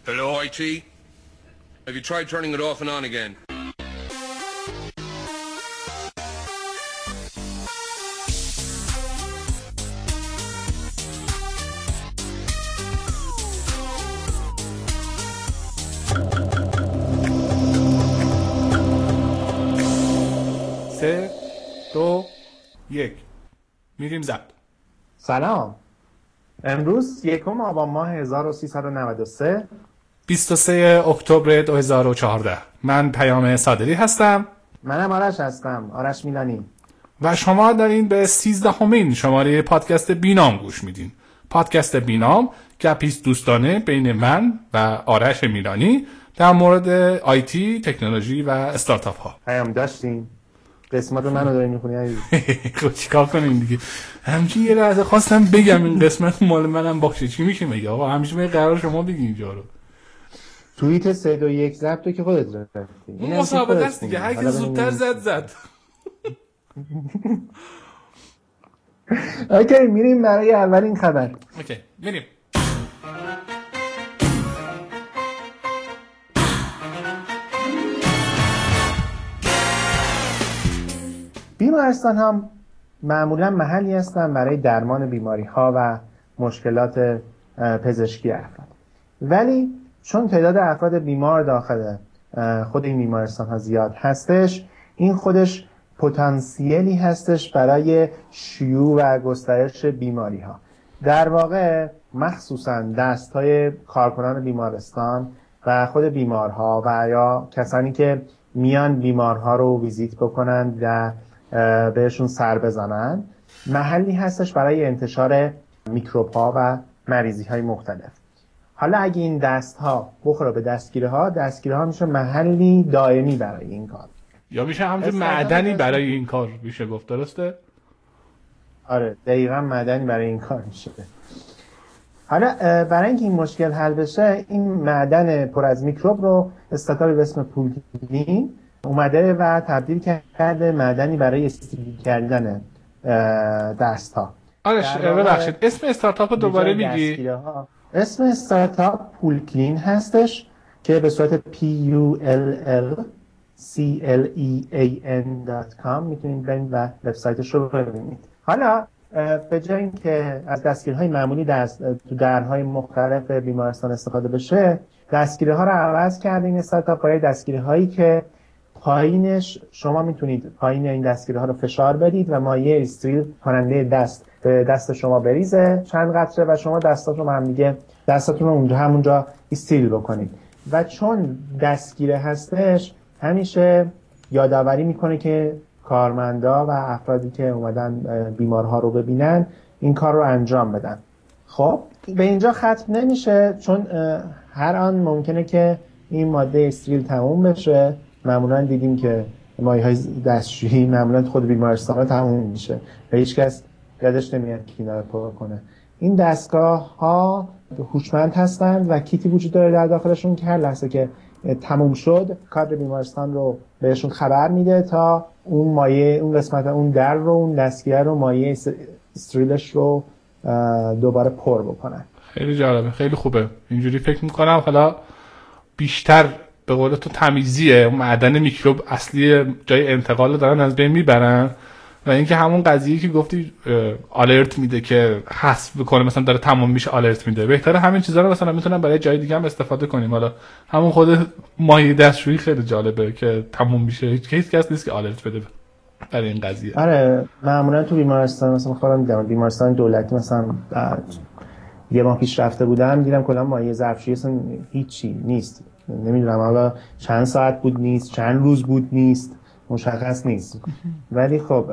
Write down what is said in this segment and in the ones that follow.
Hello, IT? Have you tried turning it off and on again? سه، دو، یک. میریم ضبط. سلام. امروز 1 آبان ماه 1393 23 اکتبر 2014. من پیام صادری هستم. منم آرش هستم، آرش میلانی. و شما دارین به 13مین شماره پادکست بینام گوش میدین. پادکست بینام گپیست دوستانه بین من و آرش میلانی در مورد آیتی، تکنولوژی و استارتاپ ها. پیام داشتیم. قسمت منو داری میخونی عزیز. خب چیکار کنیم دیگه؟ همچین یه لحظه خواستم بگم این قسمت مال منم باشه. چی میشه میگه آقا؟ همیشه می قرار شما بگی اینجا رو. توییت 3 2 1 ضبطو که خودت رفتی. این مسابقه است دیگه. هر کی زودتر زد. اوکی میریم برای اولین خبر. اوکی میریم. بیمارستان هم معمولا محلی هستند برای درمان بیماری ها و مشکلات پزشکی افراد. ولی چون تعداد افراد بیمار داخل خود این بیمارستان ها زیاد هستش، این خودش پتانسیلی هستش برای شیوع و گسترش بیماری ها. در واقع مخصوصا دست های کارکنان بیمارستان و خود بیمارها و یا کسانی که میان بیمارها رو ویزیت بکنند و بهشون سر بزنن، محلی هستش برای انتشار میکروب ها و مریضی های مختلف. حالا اگه این دست ها بخوره به دستگیره ها میشه محلی دائمی برای این کار، یا میشه همچون معدنی برای این کار میشه گفت. درسته؟ آره دقیقا معدنی برای این کار میشه. حالا برای اینکه این مشکل حل بشه، این معدن پر از میکروب رو استارتاپی به اسم پولکلین اومده و تبدیل کرده معدنی برای استفاده کردن دست ها. آرش ببخشید اسم استارتاپ رو دوباره میگی؟ اسم استارتاپ پولکلین هستش که به صورت PULLCLEAN.com میتونید برید و وبسایتش رو ببینید. حالا به جای اینکه از دستگیرهای معمولی تو درهای مختلف بیمارستان استفاده بشه، دستگیرها رو عوض کرده این استارتاپ با دستگیرهایی که پایینش شما میتونید پایین این دستگیرها رو فشار بدید و مایع استریل کننده دست به دست شما بریزه چند قطره و شما دستاتون رو همونجا استریل بکنید. و چون دستگیره هستش همیشه یادآوری میکنه که کارمندا و افرادی که اومدن بیمارها رو ببینن این کار رو انجام بدن. خب به اینجا ختم نمیشه، چون هر آن ممکنه که این ماده استریل تموم بشه. معمولا دیدیم که مایع‌های دستشویی معمولا خود بیمارستان ها تموم میشه و هیچ کس یادش نمیاد که اینا رو پر کنه. این دستگاه ها هوشمند هستند و کیتی وجود داره در داخلشون که هر لحظه که تموم شد کادر بیمارستان رو بهشون خبر میده تا اون مایع، اون قسمت اون در رو، اون دستگیره رو، مایع استریلش رو دوباره پر بکنن. خیلی جالبه، خیلی خوبه. اینجوری فکر میکنم حالا بیشتر به قول تو تمیزیه، معدن میکروب اصلی جای انتقال دارن از بین میبرن و اینکه همون قضیه که گفتی آلرت میده که حذف بکنه، مثلا داره تمام میشه آلرت میده. بهتره همین چیزا رو مثلا میتونن برای جای دیگه هم استفاده کنیم. حالا همون خود مایع دستشویی خیلی جالبه که تمام میشه، هیچ کس نیست که آلرت بده برای این قضیه. آره معمولا تو بیمارستان مثلا خودم دیدم بیمارستان دولتی مثلا یه ماه پیش رفته بودم دیدم کلا مایع ظرفشویی اصلا هیچی نیست. نمیدونم حالا چند ساعت بود نیست، چند روز بود نیست، مشخص نیست. ولی خب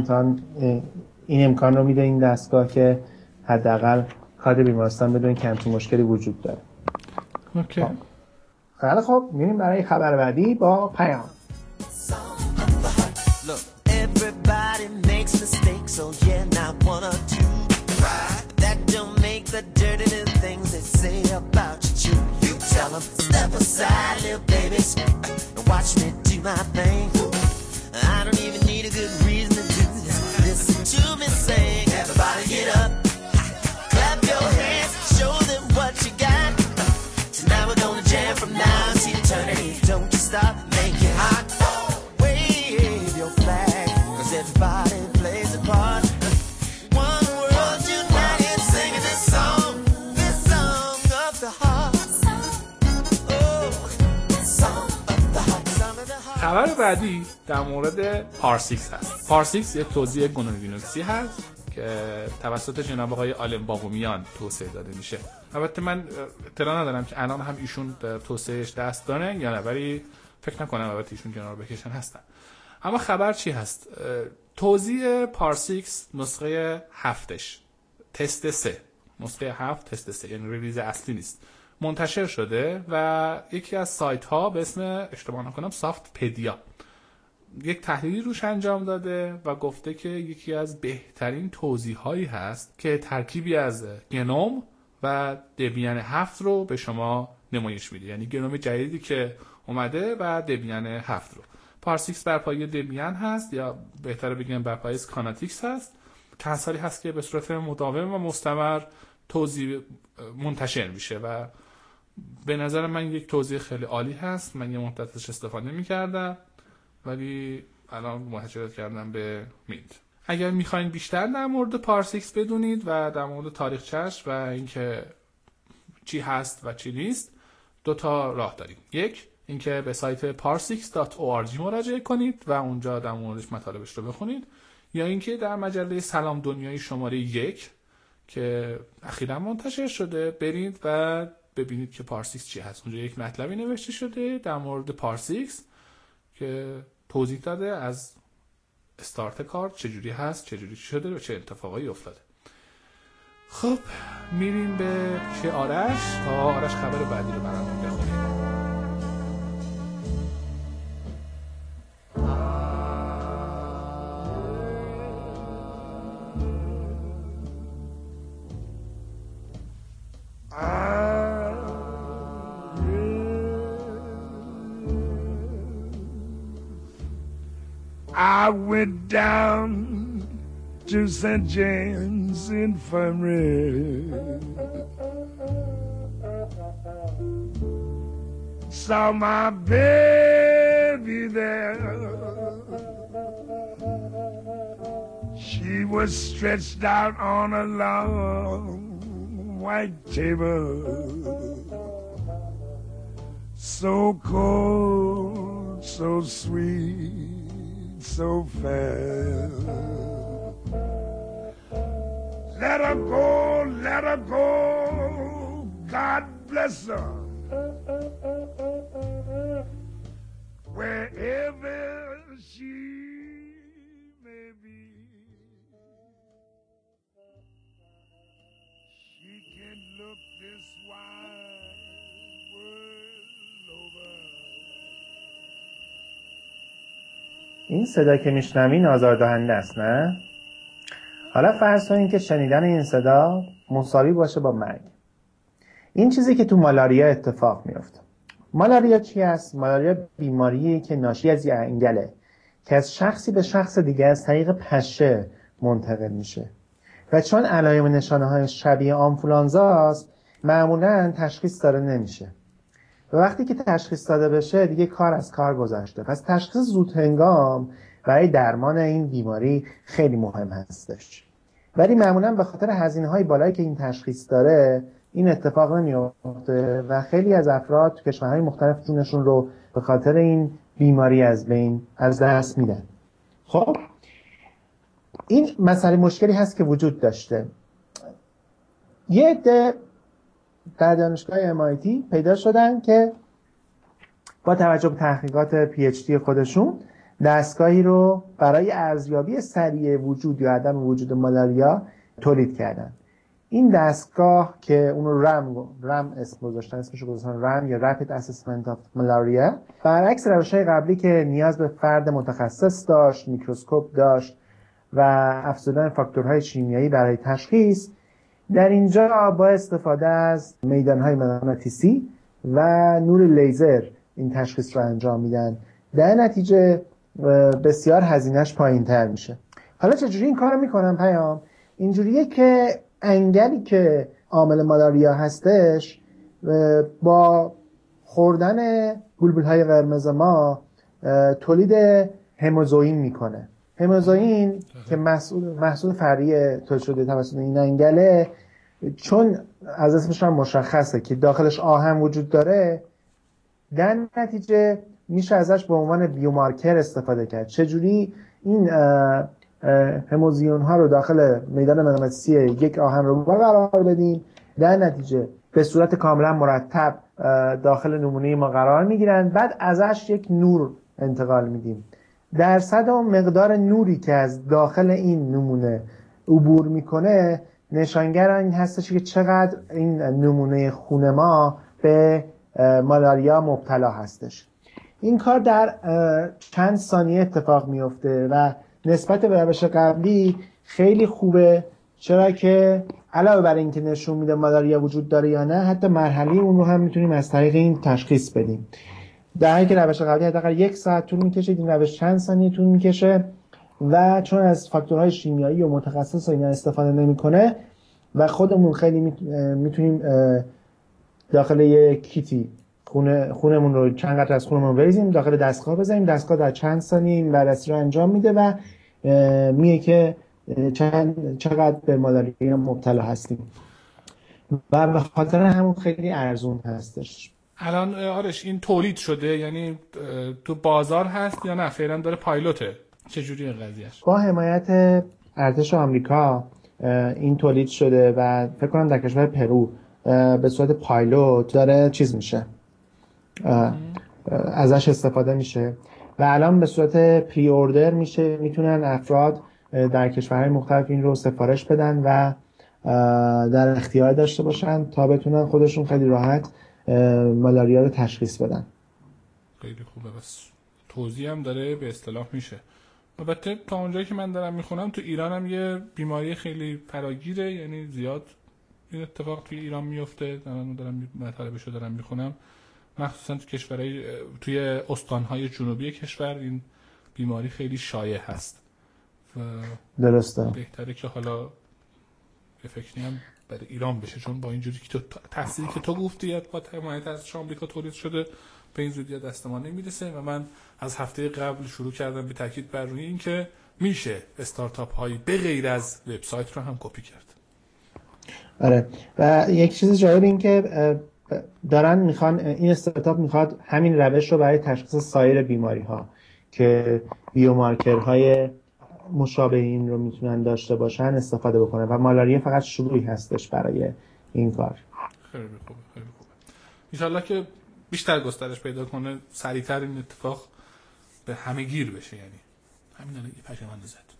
این امکان رو میده این دستگاه که حداقل کادر بیمارستان بدون که همچین مشکلی وجود داره. اوکی. خیلی خب میریم برای خبر بعدی با پیام. Tell them, step aside, little baby, and watch me do my thing. I don't even need a good reason to do this. Listen to me sing. Everybody get up, clap your hands, show them what you got. Tonight we're gonna خبر بعدی در مورد پارسیکس هست. پارسیکس یک توزیع گنولینوکسی هست که توسط جناب آقای آلن باقومیان توسعه داده میشه. البته من اطلاع ندارم که الان هم ایشون توسعهش دست داره یا نه، ولی فکر نکنم البته ایشون کنار بکشن هستن. اما خبر چی هست؟ توزیع پارسیکس نسخه 7ش تست 3 نسخه 7 تست 3 یعنی ریلیز اصلی نیست، منتشر شده و یکی از سایت ها به اسم اشتباه نکنم سافت پدیا یک تحلیلی روش انجام داده و گفته که یکی از بهترین توضیح هایی هست که ترکیبی از گنوم و دبیان 7 رو به شما نمایش میده، یعنی گنوم جدیدی که اومده و دبیان 7 رو. پارسیکس بر پایه دبیان هست یا بهتره بگیم بر پایه کاناتیکس هست. چند سالی هست که به صورت مداوم و مستمر توضیح منتشر میشه و به نظر من یک توضیح خیلی عالی هست. من یه مدت ازش استفاده میکردم ولی الان مهاجرت کردم به مینت. اگر میخواین بیشتر در مورد پارسیکس بدونید و در مورد تاریخچه‌اش و اینکه چی هست و چی نیست، 2 تا راه داریم. یک، اینکه به سایت parsix.org مراجعه کنید و اونجا در موردش مطالبش رو بخونید، یا اینکه در مجله سلام دنیای شماره 1 که اخیراً منتشر شده برید و ببینید که پارسیکس چی هست. اونجا یک مطلبی نوشته شده در مورد پارسیکس که توضیح داده از استارت کار چجوری هست، چجوری شده و چه اتفاقایی افتاده. خب میریم به پیش آرش تا آرش خبر بعدی رو برامون بخونه. I went down to St. James Infirmary, saw my baby there. She was stretched out on a long white table, so cold, so sweet, so fair. Let her go, let her go, God bless her, wherever she may be. She can look this wide world over. این صدا که میشنوین آزاردهنده است نه؟ حالا فرض کنین که شنیدن این صدا مساوی باشه با مرگ. این چیزی که تو مالاریا اتفاق میفته. مالاریا چی است؟ مالاریا بیماریه که ناشی از یه انگله که از شخصی به شخص دیگه از طریق پشه منتقل میشه و چون علائم و نشانه‌های شبیه آنفولانزا است معمولاً تشخیص داده نمیشه و وقتی که تشخیص داده بشه دیگه کار از کار گذشته. پس تشخیص زود هنگام برای درمان این بیماری خیلی مهم هستش، ولی معمولا به خاطر هزینه‌های بالایی که این تشخیص داره این اتفاق نمیفته و خیلی از افراد تو کشورهای مختلف جونشون رو به خاطر این بیماری از دست میدن. خب این مسئله مشکلی هست که وجود داشته. یه عده در دانشگاه MIT پیدا شدن که با توجه به تحقیقات PhD خودشون دستگاهی رو برای ارزیابی سریع وجود یا عدم وجود مالاریا تولید کردن. این دستگاه که اون رو رم اسم گذاشتن، اسمش رو گذاشتن رم یا Rapid Assessment of Malaria، برعکس روش‌های قبلی که نیاز به فرد متخصص داشت، میکروسکوپ داشت و افزودن فاکتورهای شیمیایی برای تشخیص، در اینجا با استفاده از میدانهای مغناطیسی و نور لیزر این تشخیص رو انجام میدن. در نتیجه بسیار هزینه‌اش پایین‌تر میشه. حالا چجوری این کارو میکنن پیام؟ اینجوریه که انگلی که عامل مالاریا هستش با خوردن بلبل‌های قرمز ما تولید هموزوئین میکنه. هموزوئین که محصول فرعی تولید شده توسط این انگله، چون از اسمش هم مشخصه که داخلش آهن وجود داره، در نتیجه میشه ازش به عنوان بیومارکر استفاده کرد. چجوری این هموزیون ها رو داخل میدان مغناطیسی یک آهن رو قرار بدیم، در نتیجه به صورت کاملا مرتب داخل نمونه ما قرار میگیرن، بعد ازش یک نور انتقال میدیم. درصد و مقدار نوری که از داخل این نمونه عبور میکنه نشانگر این هستش که چقدر این نمونه خون ما به مالاریا مبتلا هستش. این کار در چند ثانیه اتفاق میفته و نسبت به روش قبلی خیلی خوبه، چرا که علاوه بر اینکه نشون میده مالاریا وجود داره یا نه، حتی مرحله اون رو هم میتونیم از طریق این تشخیص بدیم. در حالی که روش قبلی حداقل 1 ساعت طول میکشه، این روش چند ثانیه طول میکشه و چون از فاکتورهای شیمیایی و متخصص اینا استفاده نمیکنه و خودمون خیلی میتونیم داخل یک کیتی خونمون رو چند قطره از خونمون بریزیم داخل دستگاه بزنیم، دستگاه در چند ثانیه این بررسی رو انجام میده و میگه که چقدر به مالاریا مبتلا هستیم و به خاطر همون خیلی ارزون هستش. الان آرش این تولید شده، یعنی تو بازار هست یا نه فعلا داره پایلوته؟ چجوری این قضیهش؟ با حمایت ارتش آمریکا این تولید شده و فکر کنم در کشور پرو به صورت پایلوت داره چیز میشه، ازش استفاده میشه و الان به صورت پری اوردر میشه، میتونن افراد در کشورهای مختلف این رو سفارش بدن و در اختیار داشته باشن تا بتونن خودشون خیلی راحت مالاریا رو تشخیص بدن. خیلی خوبه، بس توضیح هم داره به اصطلاح میشه. البته تا اونجایی که من دارم میخونم تو ایران هم یه بیماری خیلی فراگیره، یعنی زیاد این اتفاق توی ایران میفته. من دارم مطالبشو دارم میخونم، مخصوصا تو کشورهای توی استانهای جنوبی کشور این بیماری خیلی شایع هست و درسته بهتره که حالا به فکری هم برای ایران بشه، چون با اینجوری که تو تحصیلی که تو گفتی با حمایت از آمریکا تولید شده به این زودی دست ما نمیرسه و من از هفته قبل شروع کردم به تاکید بر روی این که میشه استارتاپ هایی به غیر از وبسایت رو هم کپی کرد. آره و یک چیز جالب این که دارن میخوان این استارتاپ میخواد همین روش رو برای تشخیص سایر بیماری ها که بیومارکرهای مشابه این رو میتونن داشته باشن استفاده بکنه و مالاریا فقط شروعی هستش برای این کار. خیلی خوبه، خیلی خوبه. انشالله که بیشتر گسترش پیدا کنه، سریعتر این اتفاق به همه گیر بشه. یعنی همین الان یه پشیمانی زد.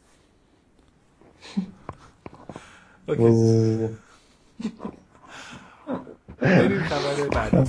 اوکی. بریم خبر بعدی.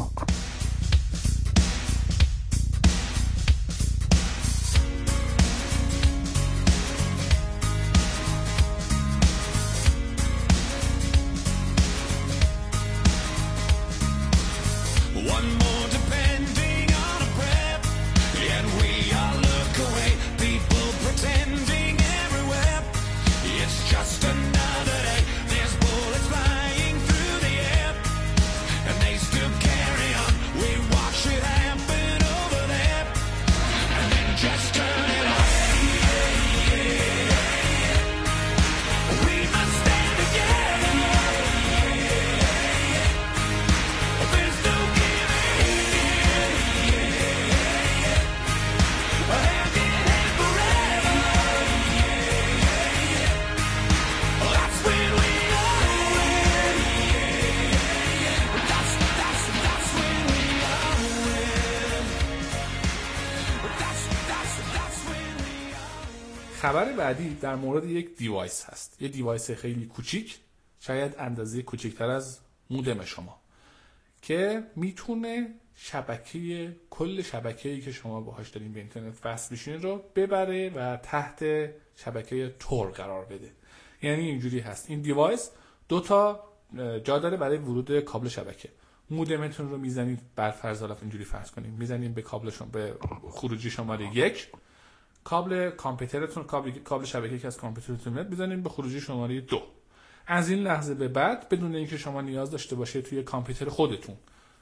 خبر بعدی در مورد یک دیوایس هست. یه دیوایس خیلی کوچیک، شاید اندازه کوچکتر از مودم شما، که میتونه کل شبکه‌ای که شما باهاش دارین به اینترنت وصل بشین رو ببره و تحت شبکه تور قرار بده. یعنی اینجوری هست، این دیوایس 2 تا جا داره برای ورود کابل شبکه. مودمتون رو میزنید، بر فرض اینجوری فرض کنیم میزنید به کابلشون، به خروجی شماره 1، کابل کامپیوترتون، کابل شبکه‌ای که از کامپیوترتون میاد بزنید به خروجی شماره 2. از این لحظه به بعد بدون اینکه شما نیاز داشته باشه توی کامپیوتر خودتون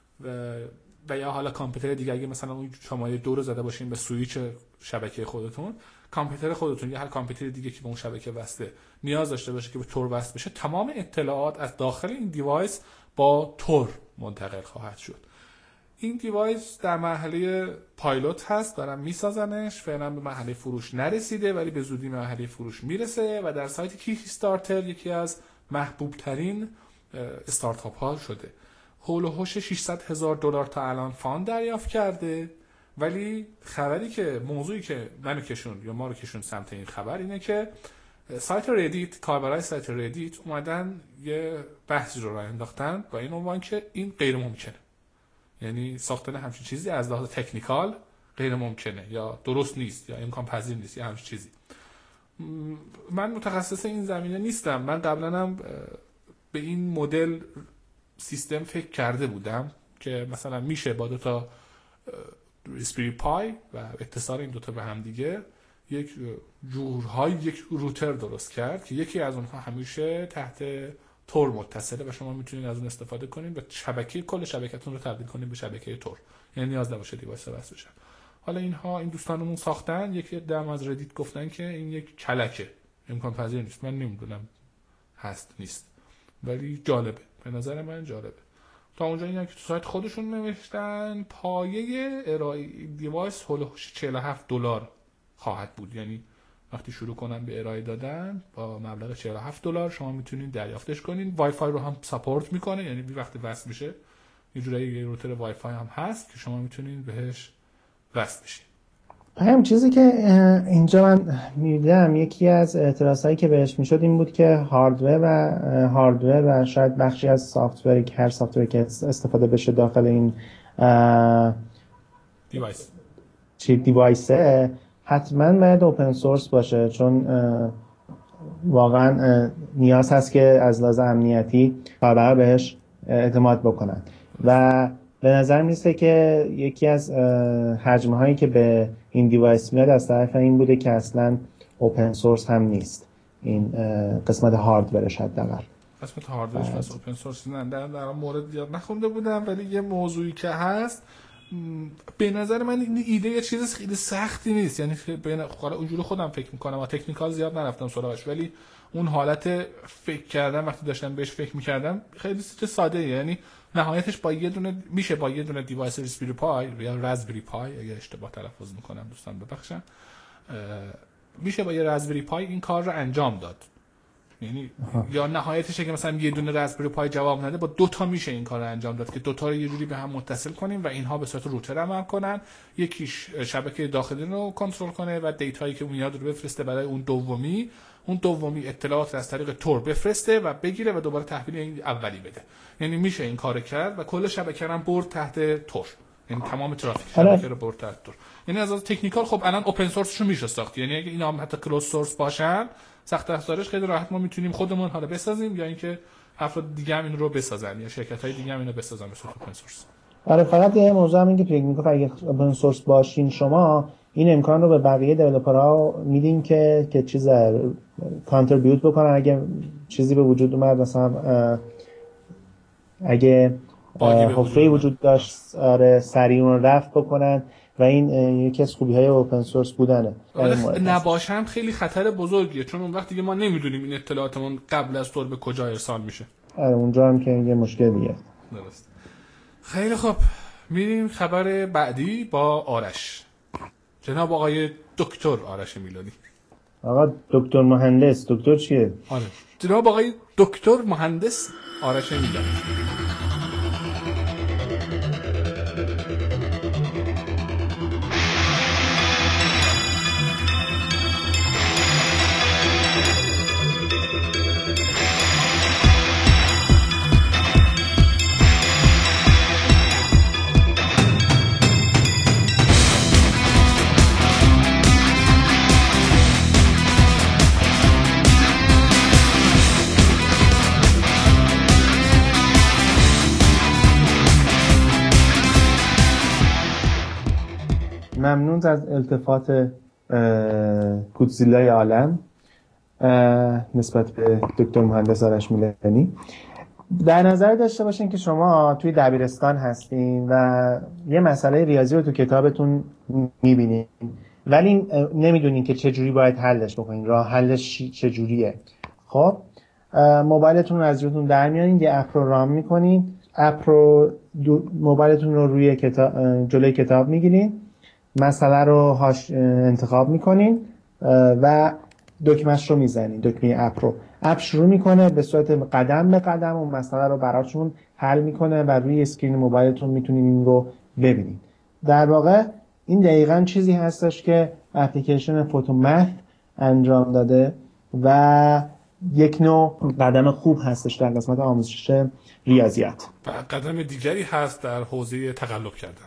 و یا حالا کامپیوتر دیگه، اگه مثلا اون شماره 2 رو زده باشین به سوئیچ شبکه خودتون، کامپیوتر خودتون یا هر کامپیوتر دیگه که به اون شبکه وصله نیاز داشته باشه که به تور وصل بشه، تمام اطلاعات از داخل این دیوایس با تور منتقل خواهد شد. این دیوایس در مرحله پایلوت هست، دارن میسازنش، فعلا به مرحله فروش نرسیده ولی به زودی مرحله فروش میرسه و در سایت کیک استارتر یکی از محبوب ترین استارتاپ ها شده. هول و هوش $600,000 تا الان فاند دریافت کرده. ولی خبری که موضوعی که منو کشون یا ما رو کشون سمت این خبر اینه که سایت ردیت، کاربرای سایت ردیت اومدن یه بحثی رو راه انداختن با این عنوان که این غیر ممکنه، یعنی ساختن همچین چیزی از لحاظ تکنیکال غیر ممکنه یا درست نیست یا امکان پذیر نیست یا همچین چیزی. من متخصص این زمینه نیستم، من قبلا هم به این مدل سیستم فکر کرده بودم که مثلا میشه با دوتا راسپبری پای و اتصال این دوتا به هم دیگه یک جورهای یک روتر درست کرد که یکی از اونها همیشه تحت تور متصله و شما میتونید از اون استفاده کنید و شبکه کل شبکه‌تون رو تبدیل کنید به شبکه تور، یعنی نیاز نباشه دیوایس وصل بشه. حالا این دوستانمون ساختن، یکی دم از ردیت گفتن که این یک کلکه، امکان پذیر نیست. من نمیدونم هست نیست ولی جالبه، به نظر من جالبه. تا اونجا اینا که تو سایت خودشون نوشتن پایه ارائه دیوایس هولوش $47 خواهد بود، یعنی وقتی شروع کنن به ارائه دادن با مبلغ $47 شما میتونید دریافتش کنین. وای فای رو هم ساپورت میکنه، یعنی وقتی وصل میشه یه جورایی یه روتر وای فای هم هست که شما میتونید بهش وصل بشین. هم چیزی که اینجا من میدیدم یکی از اعتراضایی که بهش میشد این بود که هاردور و شاید بخشی از سافتوری که هر سافتوری که استفاده بشه داخل این دیوایسه حتما باید اوپن سورس باشه، چون واقعا نیاز هست که از لحاظ امنیتی کاربرا بهش اعتماد بکنن و به نظر میسته که یکی از حجمه هایی که به این دیوایس میاد از طرف این بوده که اصلا اوپن سورس هم نیست این قسمت هاردورش. حداقل قسمت هاردورش واسه اوپن سورس نه، در مورد یاد نخونده بودم ولی یه موضوعی که هست به نظر من این ایده یه چیز خیلی سختی نیست، یعنی حالا اونجوری خودم فکر میکنم و تکنیکال زیاد نرفتم سراغش، ولی اون حالت فکر کردن وقتی داشتم بهش فکر میکردم خیلی ساده، یعنی نهایتش با یه دونه دیوایس راسپبری پای یا راسپبری پای، اگه اشتباه تلفظ میکنم دوستان ببخشن، میشه با یه راسپبری پای این کار رو انجام داد. یعنی یا نهایتش که مثلا یه دونه راسپبری پای جواب نده با دو تا میشه این کار رو انجام داد که دو تا رو یه جوری به هم متصل کنیم و اینها به صورت روتر عمل کنن، یکیش شبکه داخلی رو کنترل کنه و دیتایی که میاد رو بفرسته برای اون دومی اطلاعات از طریق تور بفرسته و بگیره و دوباره تحویل این اولی بده. یعنی میشه این کارو کرد و کل شبکه رو برد تحت تور، یعنی تمام ترافیک شبکه رو برد تحت تور. یعنی از تکنیکال خب الان اوپن سورسشو میشه ساخت، یعنی اگه اینا هم حتی کلوز سورس باشن سخت افزارش خیلی راحت ما میتونیم خودمون حالا بسازیم یا اینکه افراد دیگه هم این رو بسازن یا شرکت‌های دیگه هم اینو بسازن به صورت اوپن سورس. آره فقط یه موضوع هم این که فکر می‌کنم اگه اوپن سورس باشین شما این امکان رو به بقیه دیولپرها میدین که چیز کانتریبیوت بکنن اگه چیزی به وجود اومد، مثلا اگه حفره‌ای وجود داشت آره سریع اون رفع بکنن و این یکی از خوبی‌های اوپن سورس بودنه. نباشم خیلی خطر بزرگیه، چون اون وقت دیگه ما نمیدونیم این اطلاعاتمون قبل از تور به کجا ارسال میشه. آره اونجا هم که یه مشکل دیگه. درست. خیلی خوب، میریم خبر بعدی با آرش. جناب آقای دکتر آرش میلانی. آقا دکتر مهندس، دکتر چیه؟ آره جناب آقای دکتر مهندس آرش میلانی. ممنون از التفات گودزیلای عالم نسبت به دکتر مهندس آرش میلانی. در نظر داشته باشین که شما توی دبیرستان هستین و یه مسئله ریاضی رو تو کتابتون میبینین ولی نمیدونین که چجوری باید حلش بکنین، راه حلش چجوریه. خب موبایلتون رو از جیبتون در میارین، یه اپ رو رام میکنین اپ رو موبایلتون رو روی جلوی کتاب میگیرین، مسئله رو انتخاب میکنین و دکمهش رو میزنین، دکمه اپ رو. اپ شروع میکنه به صورت قدم به قدم اون مسئله رو براتون حل میکنه و روی اسکرین موبایلتون میتونین این رو ببینین. در واقع این دقیقاً چیزی هستش که اپلیکیشن فوتومث انجام داده و یک نوع قدم خوب هستش در قسمت آموزش ریاضیات. و قدم دیگری هست در حوزه تقلب کردن.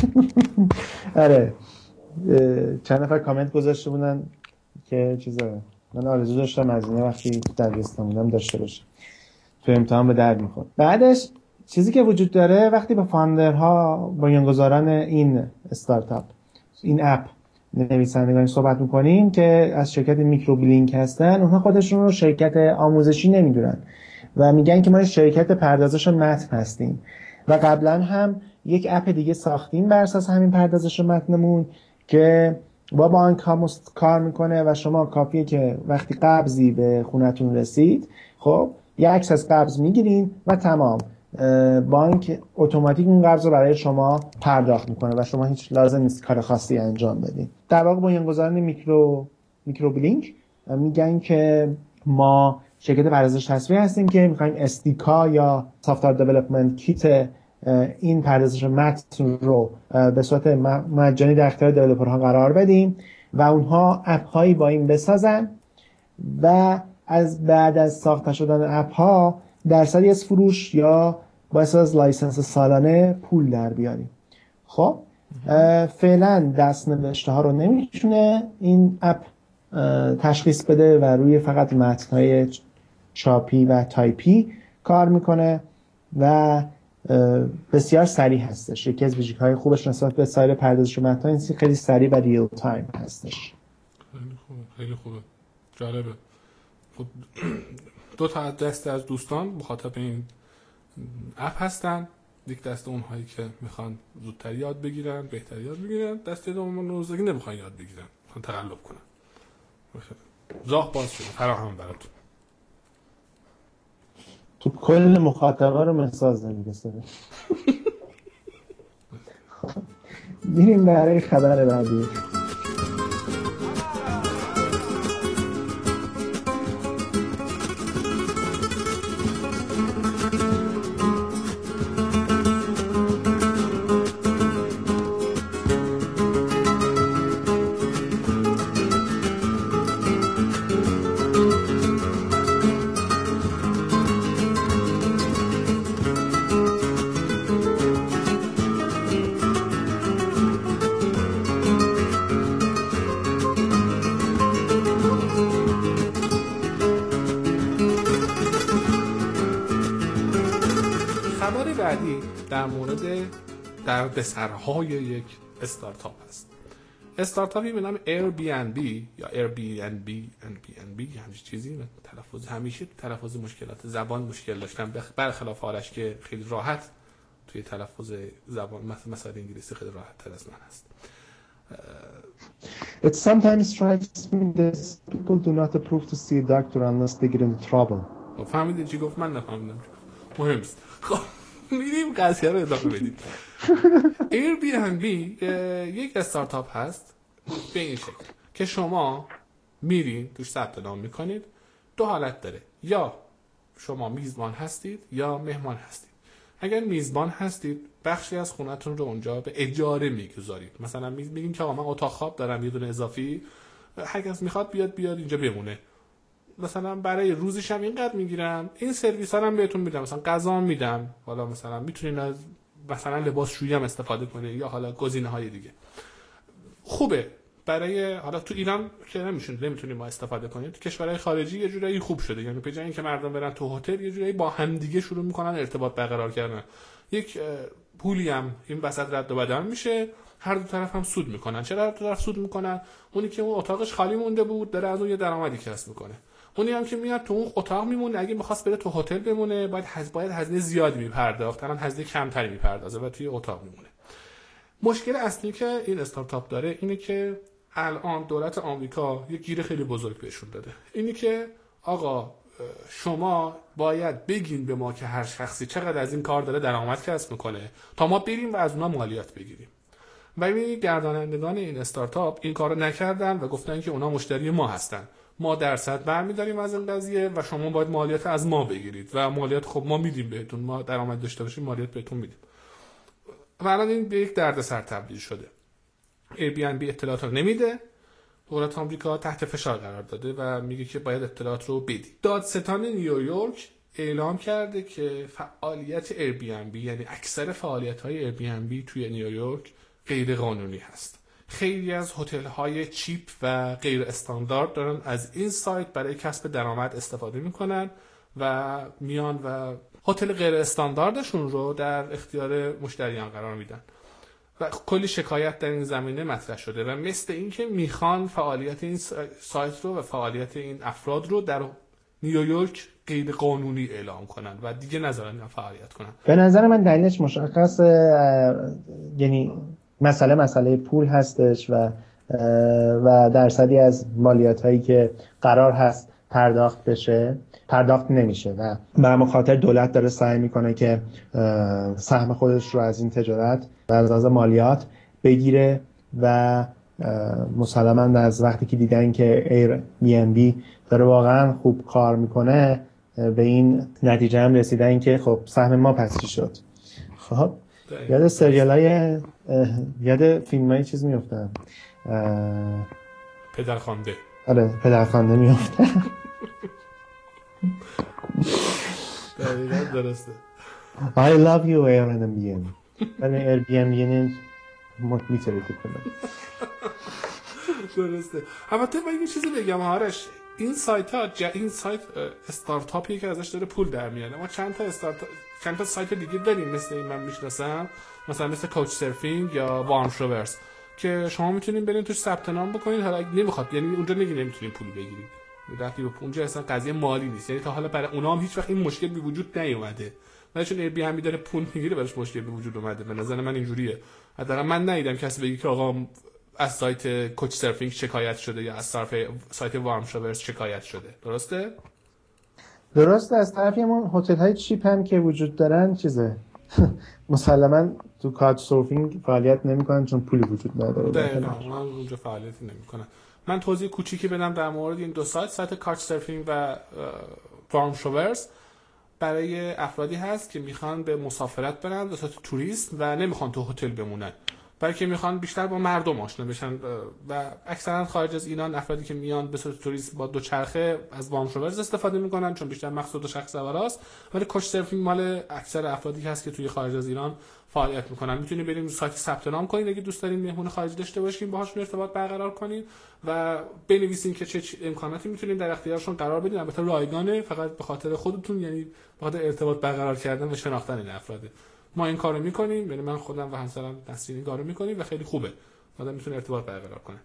آره، چند نفر کامنت گذاشته بودن که من آرزو داشتم از این وقتی در دبیرستان بودم داشته باشم، تو امتحان به درد میخورد. بعدش چیزی که وجود داره، وقتی با فاندرها، بنیانگذاران این استارتاپ، این اپ، نویسندگان صحبت میکنیم که از شرکت میکروبلینک هستن، اونها خودشون رو شرکت آموزشی نمیدونن و میگن که ما شرکت پردازش متن هستیم و قبلا هم یک اپ دیگه ساختیم بر اساس همین پردازش متنمون که با بانک ها کار میکنه و شما کافیه که وقتی قبضی به خونتون رسید، خب یه عکس از قبض میگیرین و تمام، بانک اتوماتیک اون قبض رو برای شما پرداخت میکنه و شما هیچ لازم نیست کار خاصی انجام بدین. در واقع بنیانگذاران میکروبلینک میگن که ما شرکت پردازش تصویری هستیم که میخوایم استیکا یا سافت‌ویر دیولپمنت کیت این پردازش متن رو به صورت مجانی در اختیار دیولپرها قرار بدیم و اونها اپ هایی با این بسازن و بعد از ساخته شدن اپ ها درصدی از فروش یا با اساس لایسنس سالانه پول در بیاریم. خب فعلا دست نوشته ها رو نمیتونه این اپ تشخیص بده و روی فقط متن‌های چاپی و تایپی کار میکنه و بسیار سریع هستش. یکی از ویژگی‌های خوبش نسبت به سایر پردازش متن این خیلی سریع و ریل تایم هستش. خیلی خوبه، جالبه. خب دو تا دسته از دوستان مخاطب این اپ هستن، یک دسته اونهایی که میخوان زودتر یاد بگیرن، بهتر یاد بگیرن، دسته دوم روزی نمیخوان یاد بگیرن، میخوان تقلب کنن. راه باز شده فراهم براتون. تو کل مخاطبا رو مساز نمیرسه. میریم برای خبر بعدی. در مورد دردسرهای یک استارتاپ است. استارتاپی به نام Airbnb یا Airbnb همچین چیزی، همیشه تلفظ مشکلات زبان مشکل داشتم، برخلاف آرش که خیلی راحت توی تلفظ زبان مثلا انگلیسی خیلی راحت تر از من هست. It sometimes strikes me that people do not approve to see a doctor unless they get into trouble. فهمیدی چی گفت؟ من نفهمیدم. مهم نیست. خب میریم قضیه رو ادامه بدیم. Airbnb یک استارتاپ هست به این شکل که شما میرین توش ثبت نام میکنید. دو حالت داره، یا شما میزبان هستید یا مهمان هستید. اگر میزبان هستید بخشی از خونتون رو اونجا به اجاره میگذارید. مثلا میگین که آقا من اتاق خواب دارم یه دونه اضافی، هر کس میخواد بیاد اینجا بمونه. مثلا برای روزش هم اینقدر میگیرم، این سرویس ها هم بهتون میدم، مثلا غذا میدم، حالا مثلا میتونین از مثلا لباسشویی هم استفاده کنید یا حالا گزینه های دیگه. خوبه برای حالا تو ایران که نمیتونیم ما استفاده کنیم، تو کشورهای خارجی یه جورایی خوب شده، یعنی به جای اینکه مردم برن تو هتل یه جورایی با هم دیگه شروع میکنن ارتباط برقرار کردن، یک پولی هم این وسط رد و بدل میشه، هر دو طرف هم سود میکنن. چرا هر دو طرف سود میکنن؟ اونی که اون اتاقش خالی مونده بود داره از اون یه درآمدی کسب میکنه، اونی هم که میاد تو اون اتاق میمونه اگه می‌خواست بره تو هتل بمونه باید هزینه زیادی میپرداخت، الان هزینه کمتری میپردازه و توی اتاق میمونه. مشکل اصلی که این استارتاپ داره اینه که الان دولت آمریکا یه گیر خیلی بزرگ بهشون داده، اینی که آقا شما باید بگین به ما که هر شخصی چقدر از این کار داره درآمد کسب میکنه تا ما بریم و از اونها مالیات بگیریم. و این گردانندگان این استارتاپ این کارو نکردن و گفتن که اونا مشتری ما هستن، ما درصد برمی‌داریم از این قضیه و شما باید مالیات از ما بگیرید و مالیات خب ما میدیم بهتون، ما درآمد داشته باشیم مالیات بهتون میدیم. و الان این به یک دردسر تبدیل شده. Airbnb اطلاعات رو نمیده، دولت آمریکا تحت فشار قرار داده و میگه که باید اطلاعات رو بدی. دادستان نیویورک اعلام کرده که فعالیت Airbnb، یعنی اکثر فعالیت‌های Airbnb توی نیویورک غیر قانونی هست. خیلی از هتل‌های چیپ و غیر استاندارد دارن از این سایت برای کسب درآمد استفاده میکنن و میان و هتل غیر استانداردشون رو در اختیار مشتریان قرار میدن و کلی شکایت در این زمینه مطرح شده و مثل این که میخوان فعالیت این سایت رو و فعالیت این افراد رو در نیویورک غیر قانونی اعلام کنن و دیگه نذارن فعالیت کنن. به نظر من دلیلش مشخصه، یعنی مسئله پول هستش و درصدی از مالیات هایی که قرار هست پرداخت بشه پرداخت نمیشه و به مخاطر دولت داره سعی میکنه که سهم خودش رو از این تجارت و از مالیات بگیره و مسلماً از وقتی که دیدن که Airbnb داره واقعا خوب کار میکنه به این نتیجه هم رسیدن که خب سهم ما پس چی شد. خب یاد سریالای یاد فیلمای چیز میافتم، پدرخوانده. آره پدرخوانده میافتم. دقیقاً درسته. I love you Airbnb. ولی Airbnb میتره کنه. درسته. البته من یه چیزی بگم آرش، این سایت استارتاپی که ازش داره پول در میاره. ما چند تا سایت دیگه داریم مثل این من میشناسم، مثلا مثل کوچ سرفینگ یا وارم شاورز که شما میتونین برین توش ثبت نام بکنین. حالا اگه نمیخواد، یعنی اونجا نمیتونین پول بگیرید، رفتی به اونجا اصلا قضیه مالی نیست، یعنی تا حالا برای اونها هم هیچ وقت این مشکل به وجود نیومده. ولی چون Airbnb داره پول میگیره براش مشکل به وجود اومده. به نظر من اینجوریه. حداقل من ندیدم کسی بگه که آقا از سایت کوچ سرفینگ شکایت شده یا از سایت وارم شاورز شکایت شده. درسته. از طرفی همون هتل های چیپ هم که وجود دارن چیزه مسلماً تو کاچ سرفینگ فعالیت نمیکنن چون پولی وجود نداره. دقیقاً اونجا فعالیتی نمیکنن. من توضیح کوچیکی بدم در مورد این دو سایت کاچ سرفینگ و وارم شاورز. برای افرادی هست که میخوان به مسافرت برن به صورت توریست و نمیخوان تو هتل بمونن، بلکه میخوان بیشتر با مردم آشنا بشن و اکثرا خارج از ایران افرادی که میان به صورت توریست با دوچرخه از وارم شاورز استفاده میکنن چون بیشتر مقصود شخص سواراست. ولی کوچ سرفینگ مال اکثر افرادی هست که توی خارج از ایران فعالیت میکنن. میتونید برید سایت ثبت نام کنید اگه دوست دارین مهمون خارجی داشته باشین، باهاشون ارتباط برقرار کنید و بنویسین که چه امکاناتی میتونین در اختیارشون قرار بدین. البته رایگانه، فقط به خاطر خودتون، یعنی به خاطر ارتباط برقرار کردن و شناختن این افراده. ما این کارو میکنیم، یعنی من خودم و همسرم نسرین این کارو میکنیم و خیلی خوبه. آدم میتونه ارتباط برقرار کنه.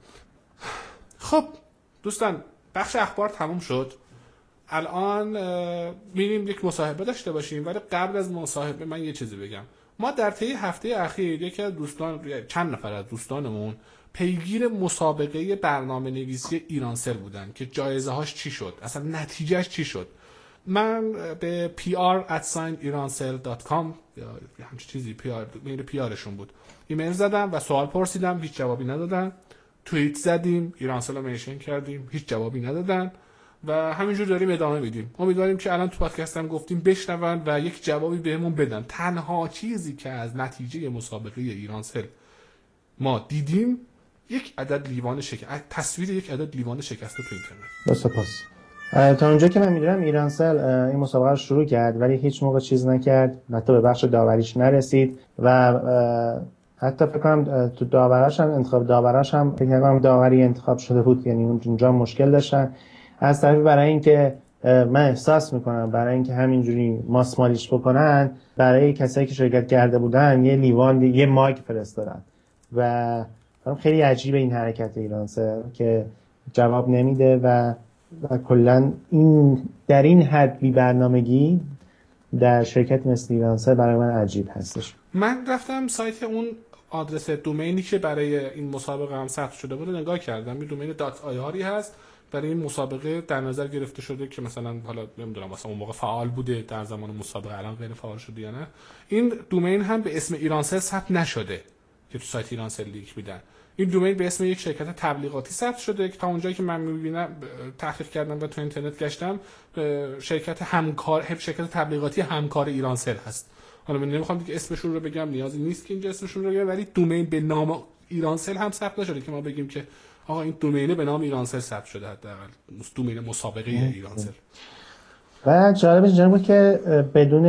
خب دوستان، بخش اخبار تموم شد. الان میریم یک مصاحبه داشته باشیم، ولی قبل از مصاحبه من یه چیزی بگم. ما در طی هفته اخیر یکی از چند نفر از دوستانمون پیگیر مسابقه برنامه‌نویسی ایرانسل بودن که جایزه هاش چی شد، اصلا نتیجهش چی شد. من به pr@iransel.com یا همچین چیزی پیارشون بود ایمیل زدم و سوال پرسیدم، هیچ جوابی ندادن. توییت زدیم، ایرانسل رو منشن کردیم، هیچ جوابی ندادن و همینجور داریم ادامه میدیم. امیدواریم که الان تو پادکست هم گفتیم بشنون و یک جوابی بهمون بدن. تنها چیزی که از نتیجه مسابقه ایرانسل ما دیدیم یک عدد لیوان تصویر یک عدد لیوان شکسته تو اینترنت. سپاس. تا اونجا که من میدونم ایرانسل این مسابقه رو شروع کرد ولی هیچ موقع چیز نکرد، حتی به بخش داوریش نرسید و حتی فکر کنم تو داوراش هم انتخاب داوراش هم فکر نکنم داوری انتخاب شده بود، یعنی اونجا مشکل داشتن. از طرفی برای اینکه من احساس میکنم برای اینکه همینجوری ماسمالیش بکنن، برای کسایی که شرکت کرده بودن یه لیوان یه ماگ فرستادن و خیلی عجیبه این حرکت ایرانسل که جواب نمیده و کلا این در این حد بی برنامگی در شرکت مثل ایرانسل برای من عجیب هستش. من رفتم سایت اون آدرس دومینی که برای این مسابقه هم ثبت شده بود نگاه کردم. این دومین .ir هست برای این مسابقه در نظر گرفته شده که مثلا حالا نمیدونم مثلا اون موقع فعال بوده در زمان مسابقه، الان غیر فعال شده یا نه. این دومین هم به اسم ایرانسل ثبت نشده که تو سایت ایرانسل لینک میدن. این دومین به اسم یک شرکت تبلیغاتی ثبت شده که تا اونجایی که من میبینم تحقیق کردم و تو اینترنت گشتم شرکت تبلیغاتی همکار ایرانسل هست. حالا من نمیخوام دیگه اسمشون رو بگم، نیازی نیست که اینجا اسمشون رو بگم، ولی دومین به نام ایرانسل هم ثبت نشده که ما بگیم که آقا این دومینه به نام ایرانسل ثبت شده، حداقل دومین مسابقه ایرانسل. و جالبش اینجا بود که بدون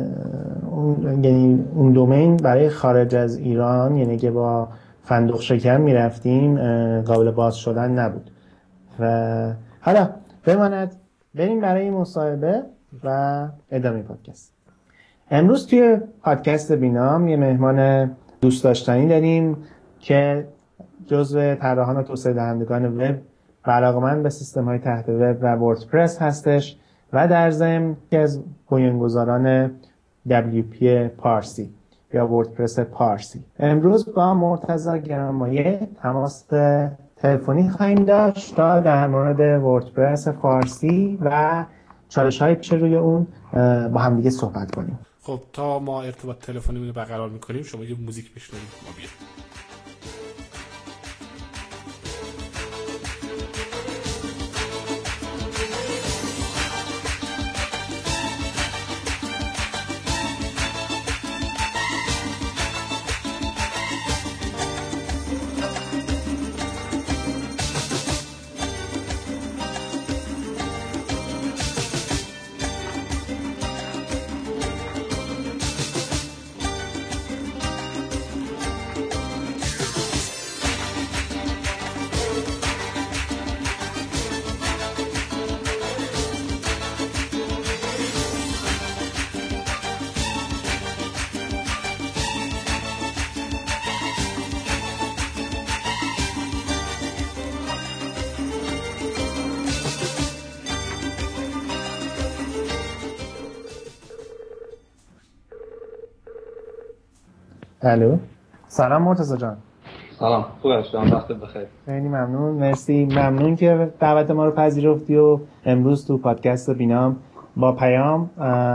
اون دومین برای خارج از ایران، یعنی که با فندق شکر میرفتیم، قابل باز شدن نبود. و حالا بماند بریم برای مصاحبه و ادامه پادکست. امروز توی پادکست بینام یه مهمان دوست داشتنی داریم که جزو طراحان و توسعه دهندگان وب و علاقه‌مند به سیستم‌های تحت وب و وردپرس هستش و در ضمن یکی از بنیانگذاران WP پارسی یا وردپرس پارسی. امروز با مرتضی گرانمایه تماس تلفنی خواهیم داشت تا در مورد وردپرس فارسی و چالش‌های پیش روی اون با هم دیگه صحبت کنیم. خب تا ما ارتباط تلفنی رو برقرار می‌کنیم شما یه موزیک بشنوید ما بیایم. الو، سلام مرتضی جان. سلام، خوب هستم، وقتت بخیر. خیلی ممنون، مرسی، ممنون که دعوت ما رو پذیرفتی و امروز تو پادکست بینام با پیام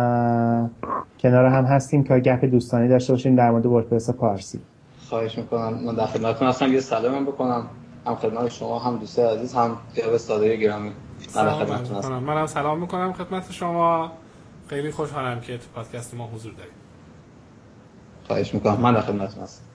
کنار هم هستیم که گپ دوستانه داشته باشیم در مورد وردپرس پارسی. خواهش میکنم. من در خدمتتون هستم، یه سلام بکنم هم خدمت شما، هم دوستای عزیز، هم جناب صادقی گرامی. من در خدمتتون هستم. منم سلام میکنم خدمت شما. خیلی خوشحالم که تو پادکست ما حضور دارید. خواهش میکنم. من در خدمتتون هستم.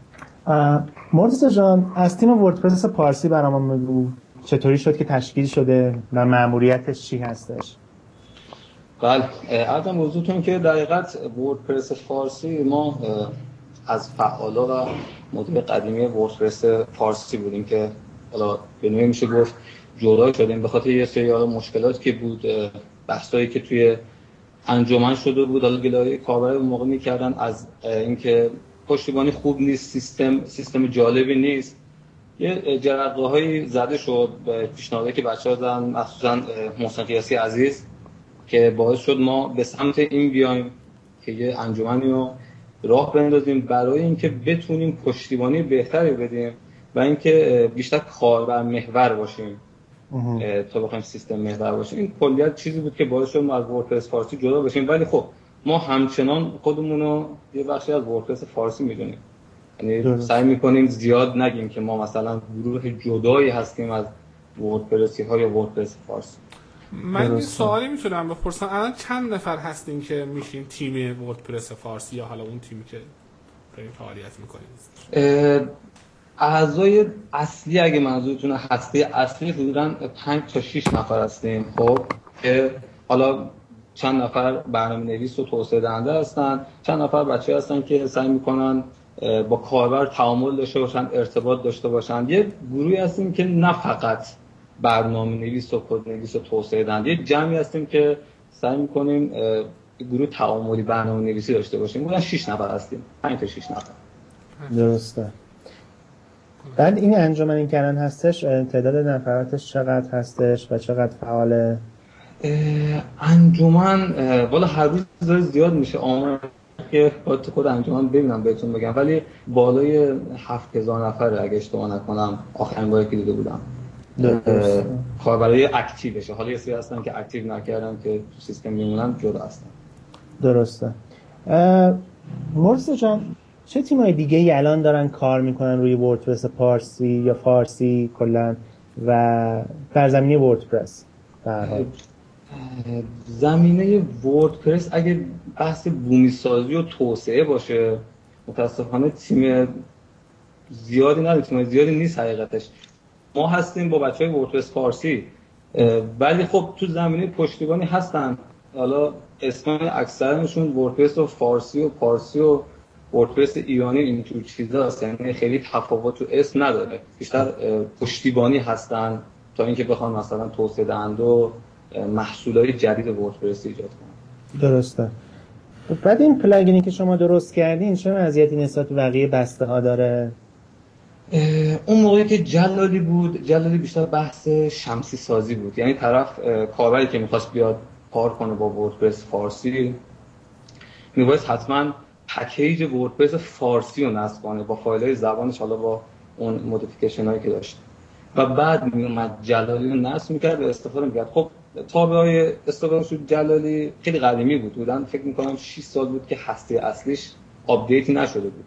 مرتضی جان، از تیم وردپرس پارسی برام بگو چطوری شد که تشکیل شده و مأموریتش چی هستش؟ بله، عرض موضوعتون که در حقیقت وردپرس فارسی ما از فعالا و مدیر قدیمی وردپرس فارسی بودیم که حالا به نوعی میشه گفت جدا شدیم به خاطر یه سری مشکلاتی که بود، بحثایی که توی انجمن شده بود، حالا گلایه کاربرا اون موقع می‌کردن از اینکه پشتیبانی خوب نیست، سیستم جالبی نیست. یه جرقه‌هایی زده شد به پیشنهادی که بچه‌ها دادن، مخصوصا محسن قیاسی عزیز، که باعث شد ما به سمت این بیایم که یه انجمنی رو راه بندازیم برای اینکه بتونیم پشتیبانی بهتری بدیم و اینکه بیشتر کاربر محور باشیم تا بخوایم سیستم محور باشیم. این کلیت چیزی بود که باعث شد ما از وردپرس فارسی جدا بشیم، ولی خب ما همچنان خودمون رو یه بخشی از وردپرس فارسی میدونیم، یعنی سعی میکنیم زیاد نگیم که ما مثلا گروه جدایی هستیم از وردپرسی ها یا وردپرس فارسی. من این سوالی میتونم بپرسم، الان چند نفر هستین که میشین تیم وردپرس فارسی یا حالا اون تیمی که دارین فعالیت میکنید؟ اعضای اصلی اگه منظورتون هسته اصلی حدوداً 5 تا 6 نفر هستیم. خب که حالا چند نفر برنامه‌نویس و توسعه دهنده هستن، چند نفر بچه هستن که سعی میکنن با کاربر تعامل داشته باشن، ارتباط داشته باشن. یه گروهی هستیم که نه فقط برنامه‌نویس و کدنویس و توسعه دهنده، یه جمعی هستیم که سعی میکنیم گروه تعاملی برنامه‌نویسی داشته باشیم. بودن 6 نفر هستیم، 5 تا 6 نفر. درسته. بعد این انجمنی که الان هستش تعداد نفراتش چقدر هستش و چقدر فعاله؟ انجمن والا هر روز داره زیاد میشه، آمار که خود انجمن ببینم بهتون بگم، ولی بالای 7000 نفره اگه اشتباه نکنم آخرین باری که دیده بودم. کاربرای اکتیوشه. حالا یه سری هستن که اکتیو نکردن که تو سیستم میمونن جدا هستن. درسته. مرسی جان، چه تیمای دیگه ای الان دارن کار میکنن روی وردپرس پارسی یا فارسی کلا و در زمینه وردپرس؟ در حال زمینه وردپرس اگه بحث بومی سازی و توسعه باشه متاسفانه تیم زیادی نداره، تیم زیادی نیست حقیقتش. ما هستیم با بچهای وردپرس فارسی، ولی خب تو زمینه پشتیبانی هستن. حالا اسم اکثرشون وردپرس و فارسی و پارسی و وردپرس ایرانی اینجور چیزاست، یعنی خیلی تفاوت تو اسم نداره، بیشتر پشتیبانی هستن تا اینکه بخوان مثلا توسعه دهند و محصولات جدید وردپرس ایجاد کنن. درسته. بعد این پلاگینی که شما درست کردین چه مزیتی نسبت به بقیه بسته ها داره؟ اون موقعی که جلالی بود، جلالی بیشتر بحث شمسی سازی بود، یعنی طرف کاربری که میخواست بیاد کار کنه با وردپرس فارسی میبایست حتما پکیج وردپرس فارسی رو نصب کنه با فایل‌های زبانش، حالا با اون مودیفیکیشن هایی که داشت و بعد میومد جلالی رو نصب میکرد و استفاده میکرد. خب تابعهای استفاده شد جلالی خیلی قدیمی بودن، فکر میکنم 6 سال بود که هسته اصلیش آپدیت نشده بود.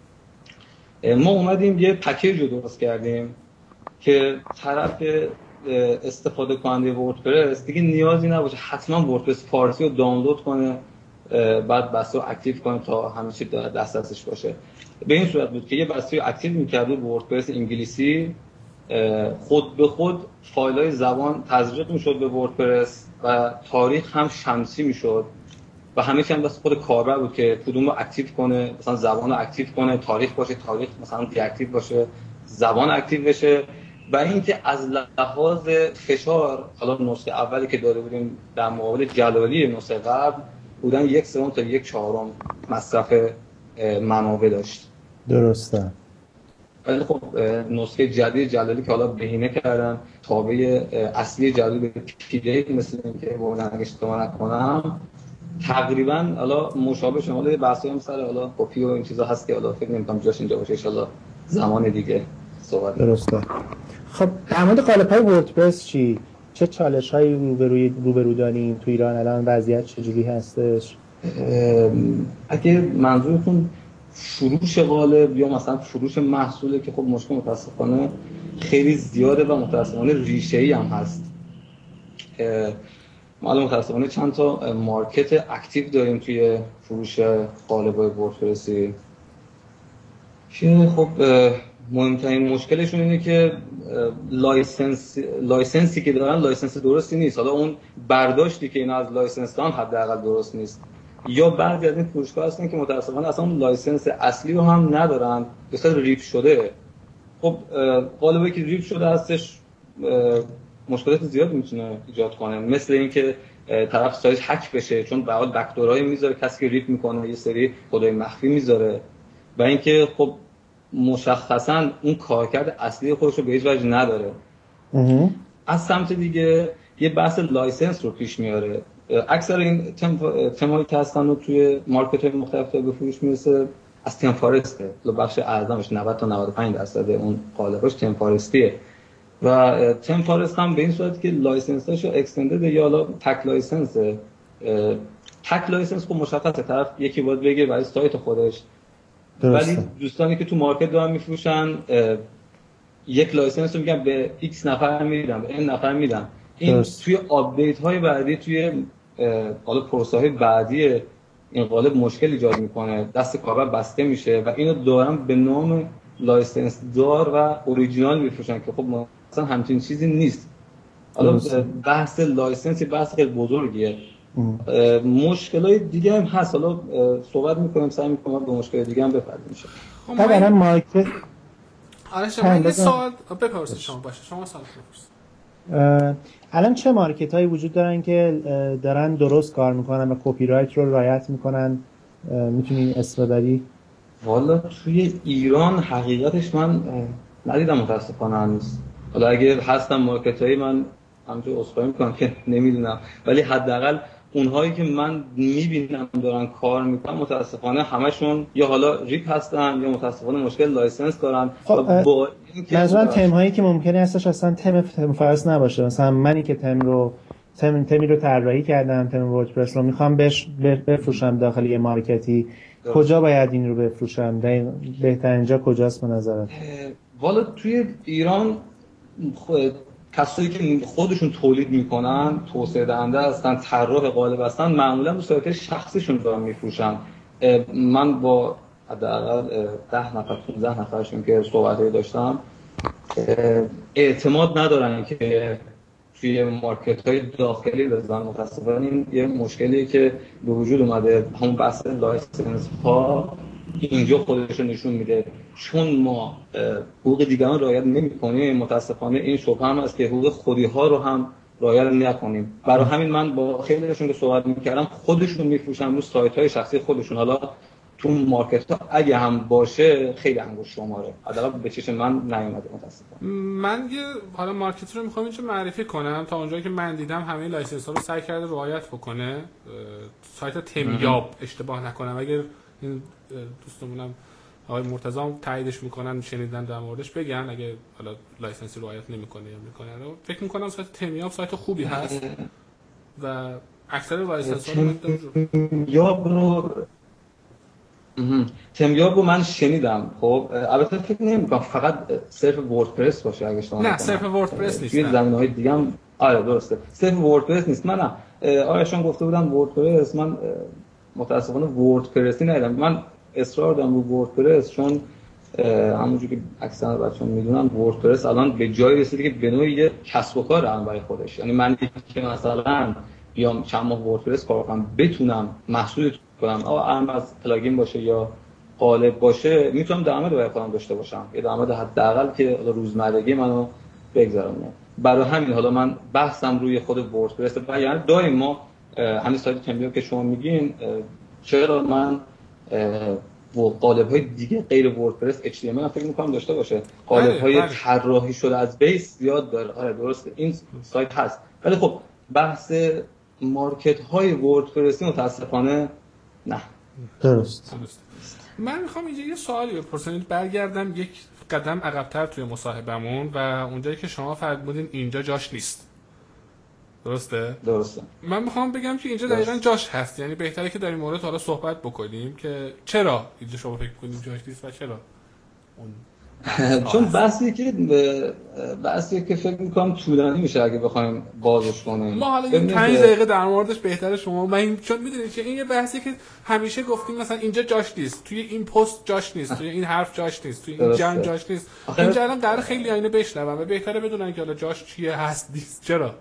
ما اومدیم یه پکیج رو درست کردیم که طرف استفاده کننده وردپرس دیگه نیازی نباشه حتما وردپرس فارسی رو دانلود کنه بعد بسته رو اکتیو کنه تا همه چی دسترسش باشه. به این صورت بود که یه بسته رو اکتیو می‌کرد و وردپرس انگلیسی خود به خود فایل‌های زبان تزریق می‌شد به وردپرس و تاریخ هم شمسی می‌شد و همه چی هم دست خود کاربر بود که کدوم رو اکتیو کنه، مثلا زبان رو اکتیو کنه، تاریخ باشه، تاریخ مثلا دی اکتیو باشه، زبان اکتیو بشه. و اینکه از لحاظ فشار، حالا نسخه اولی که داده بودیم در مقابل جلالی نسخه قبل بودن 1/3 تا 1/4 مصرف منابع داشت. درسته. ولی خب نسخه جدید جلالی که حالا بهینه کردن تابع اصلی جلالی به پی‌دی مثل اینکه بودن اگه اشتباه نکنم تقریبا حالا مشابه شما له بحثی هم سر حالا کپی و این چیزا هست که حالا فکر نمی‌کنم جاش اینجا باشه، ان شاءالله زمان دیگه صحبت. درسته. خب در مورد قالب‌های وردپرس چه چالش‌هایی روبرو داریم تو ایران الان؟ وضعیت چجوری هستش؟ اگه منظورتون فروش قالب یا مثلا فروش محصوله که خب مشکل متاسفانه خیلی زیاده و متاسفانه ریشه‌ای هم هست. ما متاسفانه چند تا مارکت اکتیو داریم توی فروش قالب‌های وردپرسی که خب مهمترین مشکلشون اینه که لایسنسی که دارن لایسنس درستی نیست. حالا اون برداشتی که اینا از لایسنس دارن حداقل درست نیست، یا بعضی از این فروشگاه هستن که متاسفانه اصلا اون لایسنس اصلی رو هم ندارن، بسیار ریپ شده. خب قالبی که ریپ شده هستش مشکلات زیاد میتونه ایجاد کنه، مثل اینکه طرف سایت هک بشه چون به حال بک‌دورای میذاره کسی که ریپ میکنه، یه سری کدای مخفی میذاره و اینکه خب مشخصا اون کارکرد اصلی خودش رو به هیچ وجه نداره. از سمت دیگه یه بحث لایسنس رو پیش میاره. اکثر این تمایی که هستن رو توی مارکت های مختلف به فروش میرسه از تیم فارسته، بخش اعظمش 90 تا 95% اون قالباش تیم فارستیه و تیم فارست هم به این صورت که لایسنساشو اکستندد یا حالا تک لایسنسه. تک لایسنس خب مشخصه طرف یکی باید بگه برای سایت خودش، ولی دوستانی که تو مارکت دارن میفروشن یک لایسنس رو میگن به X نفر میدن، به N نفر میدن. این توی آپدیت های بعدی، توی حالا پروسه های بعدی این قالب مشکل ایجاد میکنه، دست کاربر بسته میشه و اینو دارن به نام لایسنس دار و اوریجینال میفروشن که خب مثلا همچین چیزی نیست. حالا بحث لایسنس بحث خیلی بزرگیه. مشکلای دیگه هم هست، حالا صحبت میکنیم، سعی میکنم به مشکل دیگه هم بپردازیم. طبعا مارکت آره شما یه سوال بپرسید، شما باشه شما سوال بپرسید. الان چه مارکت هایی وجود دارن که دارن درست کار میکنن و کپی رایت رو رعایت میکنن؟ میتونی اسم ببری؟ والا توی ایران حقیقتش من ندیدم متاسفانه هنوز. حالا اگه هستم مارکت هایی من همونجور عذرخواهی میکنم که نمیدونم، ولی حداقل اونهایی که من میبینم دارن کار میکنن متاسفانه همشون یا حالا ریپ هستن یا متاسفانه مشکل لایسنس دارن. خب منظورم تم هایی که ممکنه هستش اصلا تم فارس نباشه. مثلا منی که تمی رو طراحی کردم، تم وردپرس رو میخوام بفروشم داخل یه مارکتی، کجا باید این رو بفروشم؟ بهترین جا کجاست به نظرت؟ والا توی ایران کسایی که خودشون تولید میکنن، توسعه دهنده هستن، طراح قالب هستن، معمولا رو سایت شخصیشون دارن میفروشن. من با حداقل 10 نفر 15 نفرشون که صحبتایی داشتم اعتماد ندارن که توی مارکت های داخلی بزنن. متاسفانه این یه مشکلیه که به وجود اومده، همون بحث لایسنس ها اینجا خودش رو نشون میده. چون ما حقوق دیگران رعایت نمی‌کنیم، متاسفانه این شبهه هم هست که حقوق خودی ها رو هم رعایت نکنیم. برای همین من با خیلیشون که صحبت می‌کردم خودشون می‌فروشن رو سایت‌های شخصی خودشون. حالا تو مارکت ها اگه هم باشه خیلی انگشت شماره، حداقل به چشم من نیومده متاسفانه. من یه حالا مارکت رو میخوام اینجا معرفی کنم. تا اونجایی که من دیدم همه لایسنس ها رو سعی کرده رعایت بکنه. سایت تمیاب اشتباه نکنم، اگر این دوستمونم آقای مرتضی هم تاییدش میکنن شنیدن در موردش بگن اگه حالا لایسنسی رعایت نمیکنه یا میکنه. فکر میکنم سایت تمیاب سایت خوبی هست و اکثر لایسنس ها رو تمیاب رو من شنیدم. خب البته فکر نمی‌کنم فقط صرف وردپرس باشه اگه اشتباه نکنم. نه صرف وردپرس نیست. توی زمینه‌های دیگه هم آره درسته. صرف وردپرس نیست. من آرشون گفته بودم وردپرس، من متاسفانه وردپرسی ندیدم. من اصرار دارم رو وردپرس چون همونجوری که اکثر بچه‌ها میدونن وردپرس الان به جایی رسیده که به نوعی یه کسب و کار هم برای خودش. یعنی من که مثلا بیام چند ماه وردپرس کار کنم بتونم محصول کنم هم از پلاگین باشه یا قالب باشه، میتونم درآمد برای خودم داشته باشم، یه درآمد حداقل که روزمرگی منو بگذرونه. برای همین حالا من بحثم روی خود وردپرس و یعنی داریم ما همین سایت تمیاب که شما میگین چرا من قالب‌های دیگه غیر وردپرس HTML هم فکر می‌کنم داشته باشه. قالب‌های طراحی شده از بیس زیاد داره. آره درسته این سایت هست. ولی خب بحث مارکت‌های وردپرسی متأسفانه نه. درست. من میخوام اینجا یه سوالی بپرسم، برگردم یک قدم عقب‌تر توی مصاحبهمون و اونجایی که شما فرمودین اینجا جاش نیست. درسته؟ درسته. من میخوام بگم که اینجا دقیقاً جاش هست. یعنی بهتره که در این مورد حالا صحبت بکنیم که چرا اینجا شما فکر می‌کنید جاش نیست و چرا اون چون بحثی که فکر می‌کنم طولانی میشه اگه بخوایم بازش کنیم. ما حالا این 5 دقیقه در موردش بهتره شما من چون میدونید که این یه بحثی که همیشه گفتیم مثلا اینجا جاش نیست، توی این پست جاش نیست، توی این حرف جاش نیست، توی این جمع جاش نیست. اینجا الان قرار خیلی اینو بشنون و بهتره بدونن که حالا جاش چیه هست نیست. چرا؟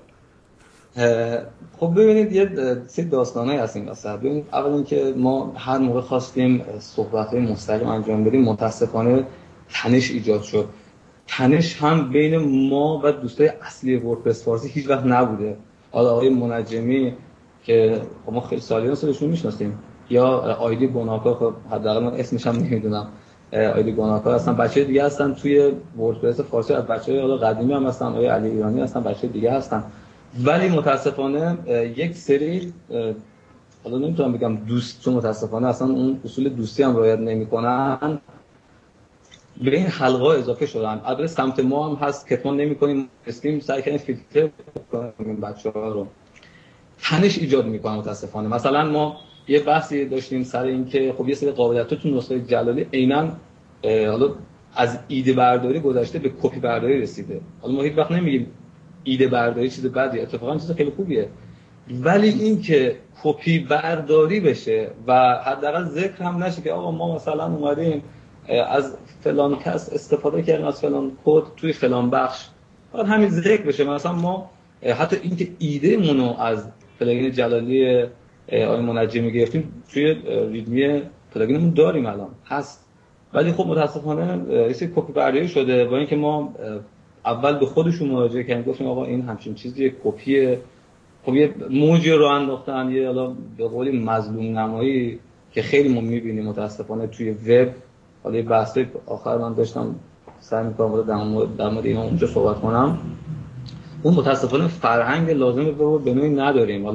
خب ببینید یه سری داستانایی هست این واسه. ببینید اولا که ما هر موقع خواستیم صحبت‌های مستقیم انجام بدیم متاسفانه تنش ایجاد شد. تنش هم بین ما و دوستای اصلی وردپرس فارسی هیچ وقت نبوده. حالا آقای منجمی که ما خیلی سالیان سالشون میشناسیم یا آیدی گوناکا، خب حداقل من اسمش هم نمیدونم، آیدی گوناکا هستن، بچه دیگه هستن توی وردپرس فارسی، از بچه‌های حالا قدیمی هم هستن، آقای علی ایرانی هستن، بچه دیگه هستن. ولی متاسفانه یک سری حالا نمیتونم بگم دوست، چون متاسفانه اصلا اون اصول دوستی هم رعایت نمی‌کنن، به این حلقه اضافه شدن. البته سمت ما هم هست که ما نمی‌کنیم، اسلیم سعی کردیم فیلتر کنیم بچه‌ها رو. تنش ایجاد می‌کنه متاسفانه. مثلا ما یه بحثی داشتیم سر این که خب یه سری قابلیت‌ها تو نسخه جلالی عیناً حالا از ایده برداری گذشته به کپی برداری رسیده. حالا ما هیچ وقت نمیگیم ایده برداری چیز بدیه، اتفاقا چیز خیلی خوبیه. ولی این که کپی برداری بشه و حداقل ذکر هم نشه که آقا ما مثلا اومدیم از فلان کس استفاده کردیم، از فلان کد توی فلان بخش، فقط همین ذکر بشه. مثلا ما حتی این که ایده مونو از پلاگین جلالی آقای منجمی گرفتیم توی ریدمی پلاگینمون داریم الان هست، ولی خب متاسفانه یه سری کپی برداری شده. با اینکه ما اول به خودشون مراجعه کردیم گفتیم آقا این همچین چیزیه، کپیه، خب یه موجی رو انداختن، یه حالا به قولی مظلوم نمایی که خیلی ما می‌بینیم متاسفانه توی وب. حالا یه بحثی آخر من داشتم سعی می‌کنم در مورد اینا اونجا صحبت کنم. اون متاسفانه فرهنگ لازم رو به نوعی نداریم. حالا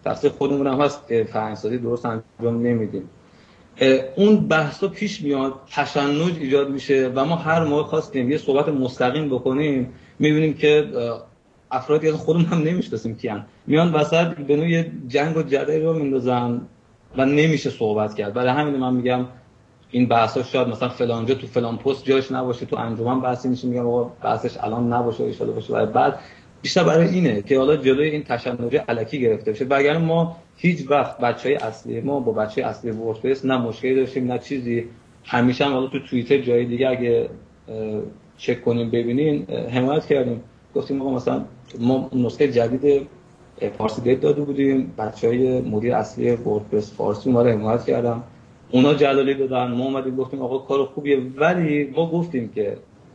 تقصیر خودمون هم هست که فرهنگ‌سازی درست انجام نمیدیم. اون بحثا پیش میاد، تشنج ایجاد میشه و ما هر موقع خواستیم یه صحبت مستقیم بکنیم میبینیم که افرادی از خودمون هم نمیشناسیم کیان، میان وسط به نوع جنگ و جدل رو میندازن و نمیشه صحبت کرد. برای همین من میگم این بحثا شاید مثلا فلان جا تو فلان پست جاش نباشه، تو انجمن بحثی میشه، میگم آقا بحثش الان نباشه، ان شاءالله باشه. بعد بیشتر برای اینه که حالا جلوی این تشنج الکی گرفته بشه. وگرنه ما هیچ وقت بچهای اصلی ما با بچهای اصلی وردپرس نه مشکلی داشتیم نه چیزی. همیشه هم حالا تو توییتر جای دیگه اگه چک کنیم ببینین حمایت کردیم، گفتیم آقا مثلا ما نسخه جدید فارسی دیت داده بودیم، بچهای مدیر اصلی وردپرس فارسی ما رو حمایت کردن، اونا جلالی دادن، ما اومدیم گفتیم آقا کار خوبیه، ولی ما گفتیم که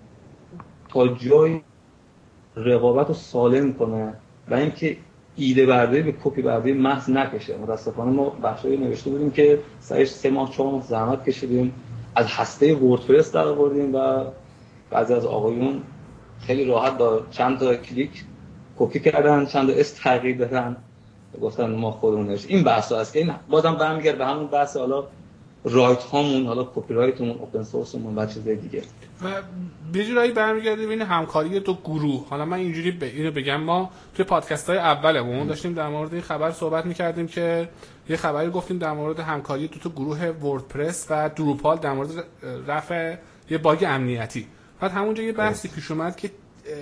تا جای رقابت رو سالم کنه و اینکه ایده برداری به کپی برداری محض نکشه. متاسفانه ما بخشایی نوشته بودیم که سعیش 3 ماه 4 ماه زحمت کشیدیم، از هسته وردپرس در آوردیم و بعضی از آقایون خیلی راحت با چند تا کلیک کپی کردن، چند تا اسم تغییر دادن، گفتن ما خودمون نوشتیم. این بحثا است که این بازم برمیگرده به همون بحث حالا رایت هامون، حالا کپی رایتمون، اوپن سورسمون و چیزای دیگه. و به جورایی برمیگرده به این همکاری تو گروه. حالا من اینجوری اینو بگم، ما توی پادکست‌های اولمون داشتیم در مورد این خبر صحبت می‌کردیم که یه خبری گفتیم در مورد همکاری تو گروه وردپرس و دروپال در مورد رفع یه باگ امنیتی. بعد همونجا یه بحثی پیش اومد که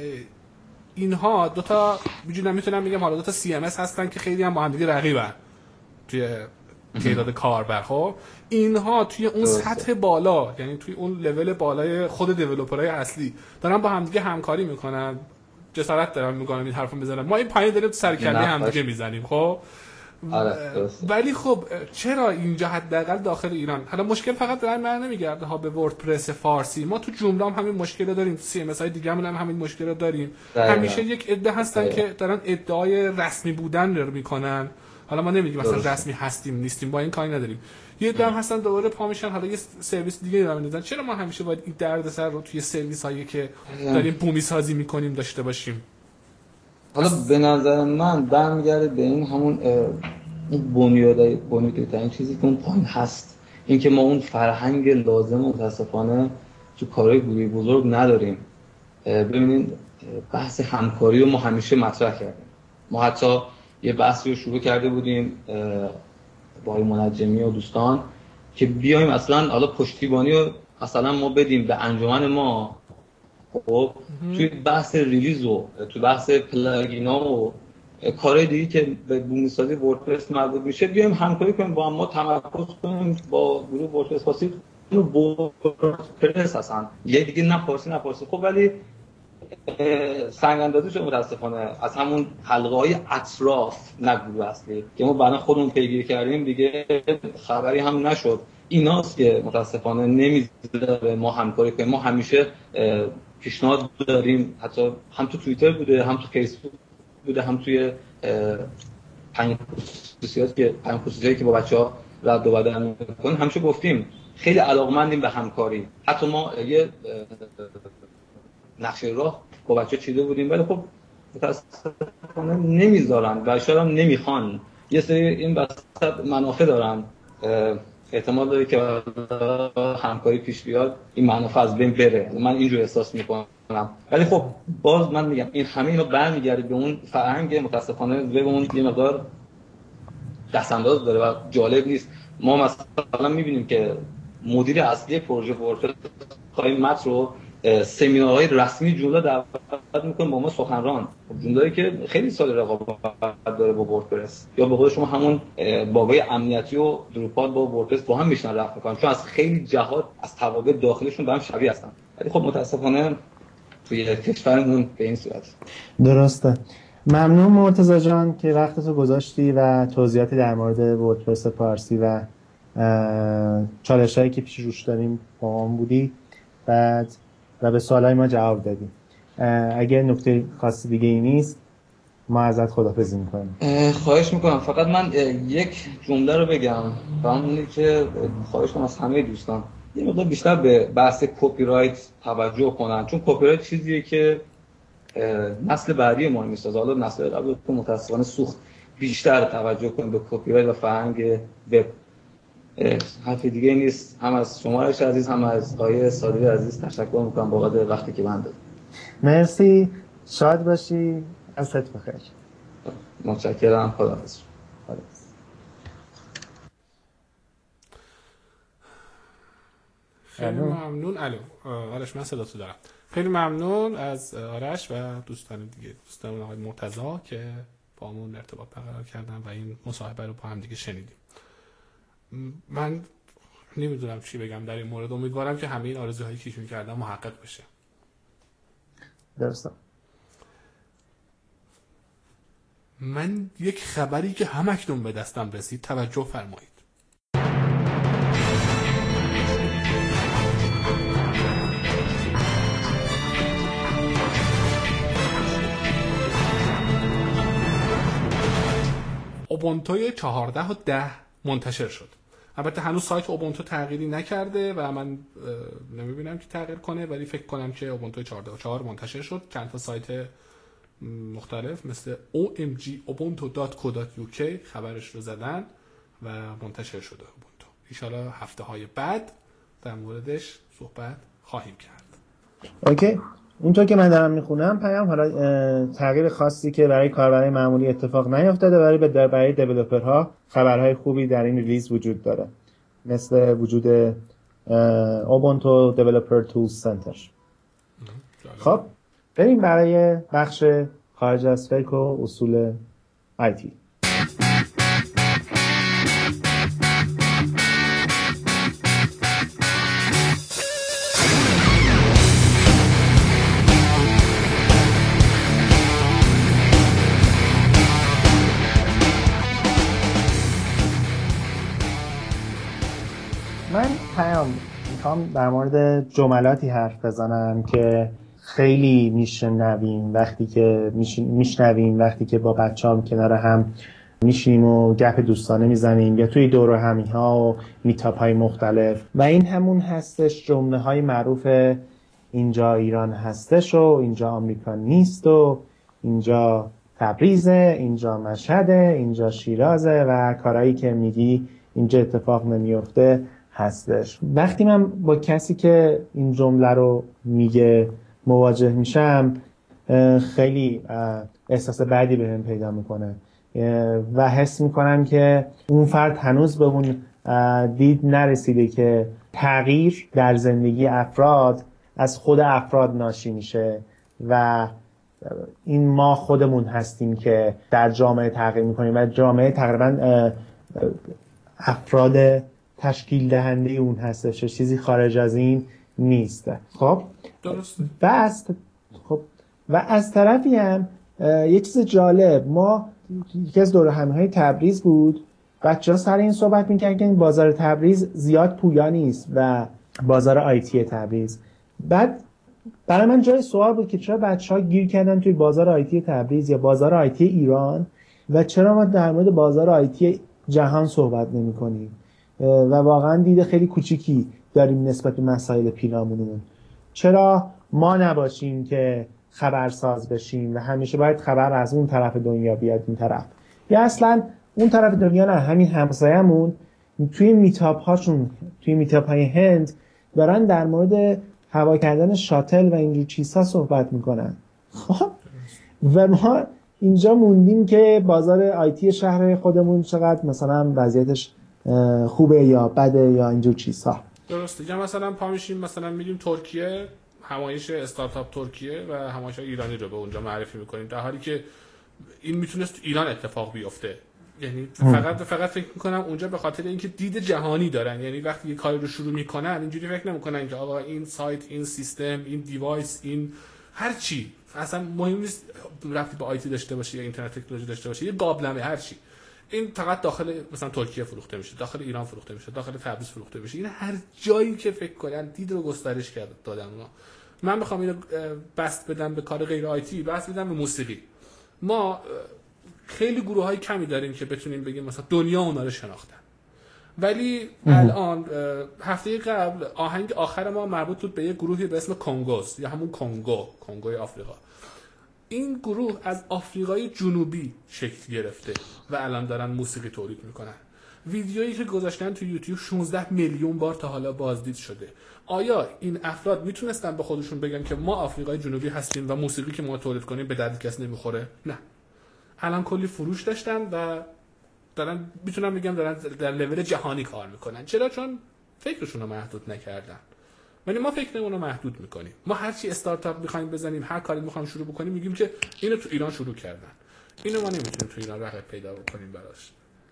اینها دو تا میتونم بگم حالا دو تا CMS هستن که خیلی هم با هم دیگه رقیبن توی تعداد کاربر. خب اینها توی اون سطح بالا، یعنی توی اون لول بالای خود دیولپرهای اصلی دارن با همدیگه همکاری میکنن، جسارت دارن میکنن این حرفو بزنن، ما این پایین داریم سر کله همدیگه میزنیم. خب ولی خب چرا اینجا حداقل داخل ایران حالا مشکل فقط در من نمیگرده ها به وردپرس فارسی، ما تو جمله هم همین مشکل رو داریم، CMS های دیگه هم همین مشکل رو داریم. همیشه یک عده هستن که دارن ادعای رسمی بودن رو میکنن، حالا ما نمیگیم مثلا رسمی هستیم نیستیم، با این کاری نداریم. یه دم هستن دوباره پا میشن حالا یه سرویس دیگه رو میندازن. چرا ما همیشه باید این دردسر رو توی سرویس هایی که داریم بومی سازی میکنیم داشته باشیم؟ حالا به نظر من برمیگرده به این همون بنیادی چیزی که اون پایین هست، اینکه ما اون فرهنگ لازم متاسفانه تو کارهای گروهی بزرگ نداریم. ببینید بحث همکاری رو ما همیشه مطرح کردیم. ما حتی یه بحثی رو شروع کرده بودیم با منجمی و دوستان که بیایم اصلا حالا پشتیبانی رو مثلا ما بدیم به انجمن ما، خب توی بحث ریلیز و توی بحث پلاگینا و کارهای دیگه که به بومی‌سازی وردپرس مربوط میشه بیایم همکاری کنیم با هم، ما تمرکز کنیم با گروه وردپرس فارسی وردپرس هستن یه دیگه نه فارسی. خب ولی سنگ اندازی شده متاسفانه از همون حلقه های اطراف نگروه اصلی که ما بعدا خودمون پیگیری کردیم دیگه خبری هم نشد. ایناست که متاسفانه نمیذاره ما همکاری کنیم. ما همیشه پیشنهاد داریم، حتی هم تو توییتر بوده هم تو فیسبوک بوده هم توی پنج خصوصیاتی که با بچه‌ها رد و بدل می‌کنیم همیشه گفتیم خیلی علاقمندیم به همکاری. حتی ما یه نقشه راه با بچه چیده بودیم ولی خب متاسفانه نمیذارن و شاید هم نمیخوان. یه سری این وسط منافع دارن، احتمال داره که همکاری پیش بیاد این منافع از بین بره، من اینجور احساس میکنم. ولی خب باز من میگم این همه اینا برمیگرده به اون فرهنگ متاسفانه به اون یه مقدار دستانداز داره و جالب نیست. ما مثلا میبینیم که مدیر اصلی پروژه وردپرس خواهی متن رو سمینارهای رسمی جمله دعوت میکنه با ما سخنران، جمله‌ای که خیلی سال رقابت داره با وردپرس، یا به قول شما همون باگای امنیتی و دروپال با وردپرس با هم میشن رفت میکنن چون از خیلی جهات از توابع داخلشون به هم شبیه هستن. ولی خب متاسفانه توی کشورمون به این صورت. درسته. ممنون مرتضی جان که وقتتو گذاشتی و توضیحاتی در مورد وردپرس فارسی و چالشایی که پیش روش داریم با هم بودی و به سوالای ما جواب دادی. اگر نکته خاصی دیگه ای نیست ما ازت خداحافظی میکنیم. خواهش میکنم. فقط من یک جمله رو بگم و اونی که خواهش کنم از همه دوستان یه مقدار بیشتر به بحث کپی رایت توجه کنن، چون کپی رایت چیزیه که نسل بعدی ما میسازه. حالا نسل قبل متاسفانه سوخت. بیشتر توجه کنیم به کپی رایت و فرهنگ وب. حرف دیگه نیست. هم از شمارش عزیز هم از آقای صادقی عزیز تشکر میکنم بابت وقتی که من دادید. مرسی، شاد باشی، ازت بخیر. متشکرم، خداحافظ. خیلی ممنون. آرش من صداتو دارم. خیلی ممنون از آرش و دوستان دیگه، دوستان آقای مرتضی که با همون ارتباط برقرار کردن و این مصاحبه رو با هم دیگه شنیدیم. من نمیدونم چی بگم در این مورد. امیدوارم که همه این آرزوهایی که ایشون کردن محقق بشه. درسته. من یک خبری که همکنون به دستم رسید توجه فرمایید. اوبونتو 14.10 منتشر شد. البته هنوز سایت اوبونتو تغییری نکرده و من نمیبینم که تغییر کنه، ولی فکر کنم که اوبونتو 14.4 منتشر شد. چند تا سایت مختلف مثل omg.ubuntu.co.uk خبرش رو زدن و منتشر شده اوبونتو. ان شاءالله هفته های بعد در موردش صحبت خواهیم کرد. اوکی. اونطور که من دارم میخونم پیام، حالا تغییر خاصی که برای کاربرای معمولی اتفاق نیفتاده، ولی برای دیولپرها خبرهای خوبی در این ریلیز وجود داره، مثل وجود اوبونتو دیولپر تولز سنتر. خب بریم برای بخش خارج از فیک و اصول آیتی. من میخوام در مورد جملاتی حرف بزنم که خیلی میشنویم وقتی که با بچه‌ها کنار هم میشینیم و گپ دوستانه میزنیم یا توی دور همی‌ها و میتاپ‌های مختلف، و این همون هستش جمله‌های معروف اینجا ایران هستش و اینجا آمریکا نیست و اینجا تبریزه، اینجا مشهده، اینجا شیرازه و کارهایی که میگی اینجا اتفاق نمیفته هستش. وقتی من با کسی که این جمله رو میگه مواجه میشم خیلی احساس بدی بهم پیدا میکنه و حس میکنم که اون فرد هنوز به اون دید نرسیده که تغییر در زندگی افراد از خود افراد ناشی میشه و این ما خودمون هستیم که در جامعه تغییر میکنیم و جامعه تقریبا افراد تشکیل دهنده اون هستش، چیزی خارج از این نیست. خب درست. و از طرفی هم یه چیز جالب، ما یکی از دوره همی‌های تبریز بود، بچه‌ها سر این صحبت می‌کردن که این بازار تبریز زیاد پویا نیست و بازار آیتی تبریز. بعد برای من جای سوال بود که چرا بچه‌ها گیر کردن توی بازار آیتی تبریز یا بازار آیتی ایران و چرا ما در مورد بازار آیتی جهان صحبت نمی‌کنیم و واقعا دید خیلی کوچیکی داریم نسبت به مسائل پیرامونمون. چرا ما نباشیم که خبرساز بشیم و همیشه باید خبر از اون طرف دنیا بیاد این طرف، یا اصلا اون طرف دنیا نه، همین همسایه‌مون توی میتاپ های هند دارن در مورد هوا کردن شاتل و اینجور چیزها صحبت میکنن. خب و ما اینجا موندیم که بازار آیتی شهر خودمون چقدر مثلا وضعیتش خوبه یا بده یا اینجور چیزها. درسته. یا مثلا پا میشیم مثلا میریم ترکیه، همایش استارتاپ ترکیه و همایش ایرانی رو به اونجا معرفی میکنیم، در حالی که این میتونست ایران اتفاق بیفته. یعنی فقط فکر میکنم اونجا به خاطر اینکه دید جهانی دارن، یعنی وقتی یه کاری رو شروع میکنن اینجوری فکر نمیکنن که آقا این سایت، این سیستم، این دیوایس، این هر چی اصلا مهم نیست ربطی به آیتی داشته باشه یا اینترنت تکنولوژی داشته باشه، یه قابلمه هر چی، این فقط داخل مثلا ترکیه فروخته میشه، داخل ایران فروخته میشه، داخل تبریز فروخته میشه. این هر جایی که فکر کنن دید رو گسترش دادن اونا. من بخوام اینو بست بدم به کار غیر آیتی، بست بدم به موسیقی، ما خیلی گروه‌های کمی داریم که بتونیم بگیم مثلا دنیا اونا رو شناختن، ولی الان هفته قبل آهنگ آخر ما مربوط بود به یه گروهی به اسم کنگوز یا همون کنگوی آفریقا. این گروه از آفریقای جنوبی شکل گرفته و الان دارن موسیقی تولید میکنن. ویدیویی که گذاشتن تو یوتیوب 16 میلیون بار تا حالا بازدید شده. آیا این افراد میتونستن به خودشون بگن که ما آفریقای جنوبی هستیم و موسیقی که ما تولید کنیم به درد کس نمیخوره؟ نه. الان کلی فروش داشتن و دارن، میتونم بگم دارن در لول جهانی کار میکنن. چرا؟ چون فکرشون رو محدود نکردن. ولی ما فکرمون رو محدود میکنیم. ما هر چی استارتاپ میخوایم بزنیم، هر کاری میخوایم شروع بکنیم، میگیم که اینو تو ایران شروع کردن. اینو ما نمیتونیم تو ایران رقم پیدا بکنیم براش.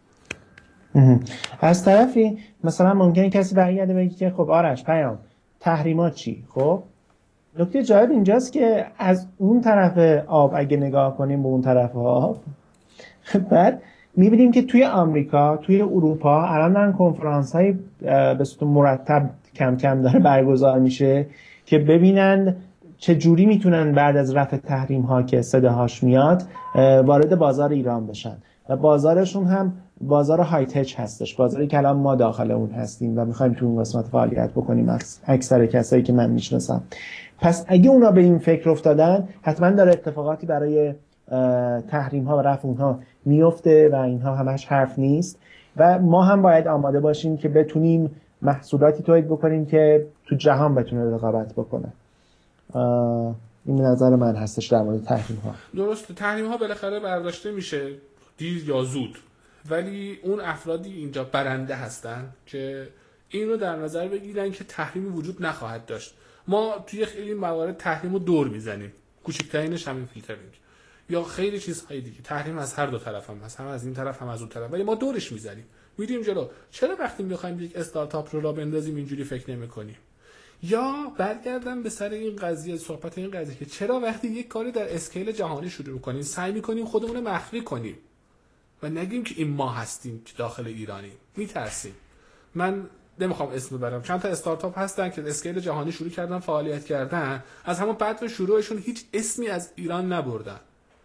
از طرفی مثلا ممکنه کسی برگرده بگه که خب آرش پیام تحریمات چی؟ خب نکته جالب اینجاست که از اون طرف آب اگه نگاه کنیم به اون طرف آب، بعد میبینیم که توی آمریکا، توی اروپا الان دارن کنفرانس های به صورت مرتب کم کم داره برگزار میشه که ببینن چه جوری میتونن بعد از رفع تحریم ها که صداهاش میاد وارد بازار ایران بشن و بازارشون هم بازار های تچ هستش، بازاری که الان ما داخل اون هستیم و میخوایم تو اون قسمت فعالیت بکنیم اکثر کسایی که من میشناسم. پس اگه اونا به این فکر افتادن حتما داره اتفاقاتی برای تحریم ها و رفع اونها میفته و اینها همش حرف نیست و ما هم باید آماده باشیم که بتونیم محصولاتی تولید بکنیم که تو جهان بتونه رقابت بکنه. این نظر من هستش در مورد تحریم ها. درسته، تحریم ها بالاخره برداشته میشه دیر یا زود، ولی اون افرادی اینجا برنده هستن که این رو در نظر بگیرن که تحریمی وجود نخواهد داشت. ما توی خیلی موارد تحریم رو دور میزنیم، کوچکترینش همین فیلترینگ یا خیلی چیزهای دیگه. تحریم از هر دو طرف هم هست، هم از این طرف هم از اون طرف، ولی ما دورش میزنیم میریم جلو. چرا وقتی میخوایم یک استارتاپ رو راه بندازیم اینجوری فکر نمی‌کنیم؟ یا برگردم به سر این قضیه، صحبت این قضیه که چرا وقتی یک کاری در اسکیل جهانی شروع می‌کنیم سعی می‌کنیم خودمون رو مخفی کنیم و نگیم که این ما هستیم که داخل ایرانیم، میترسیم. من نمیخوام اسم ببرم، چند تا استارتاپ هستن که اسکیل جهانی شروع کردن فعالیت کردن، از همون بعد شروعشون هیچ اسمی از ایران نبردن.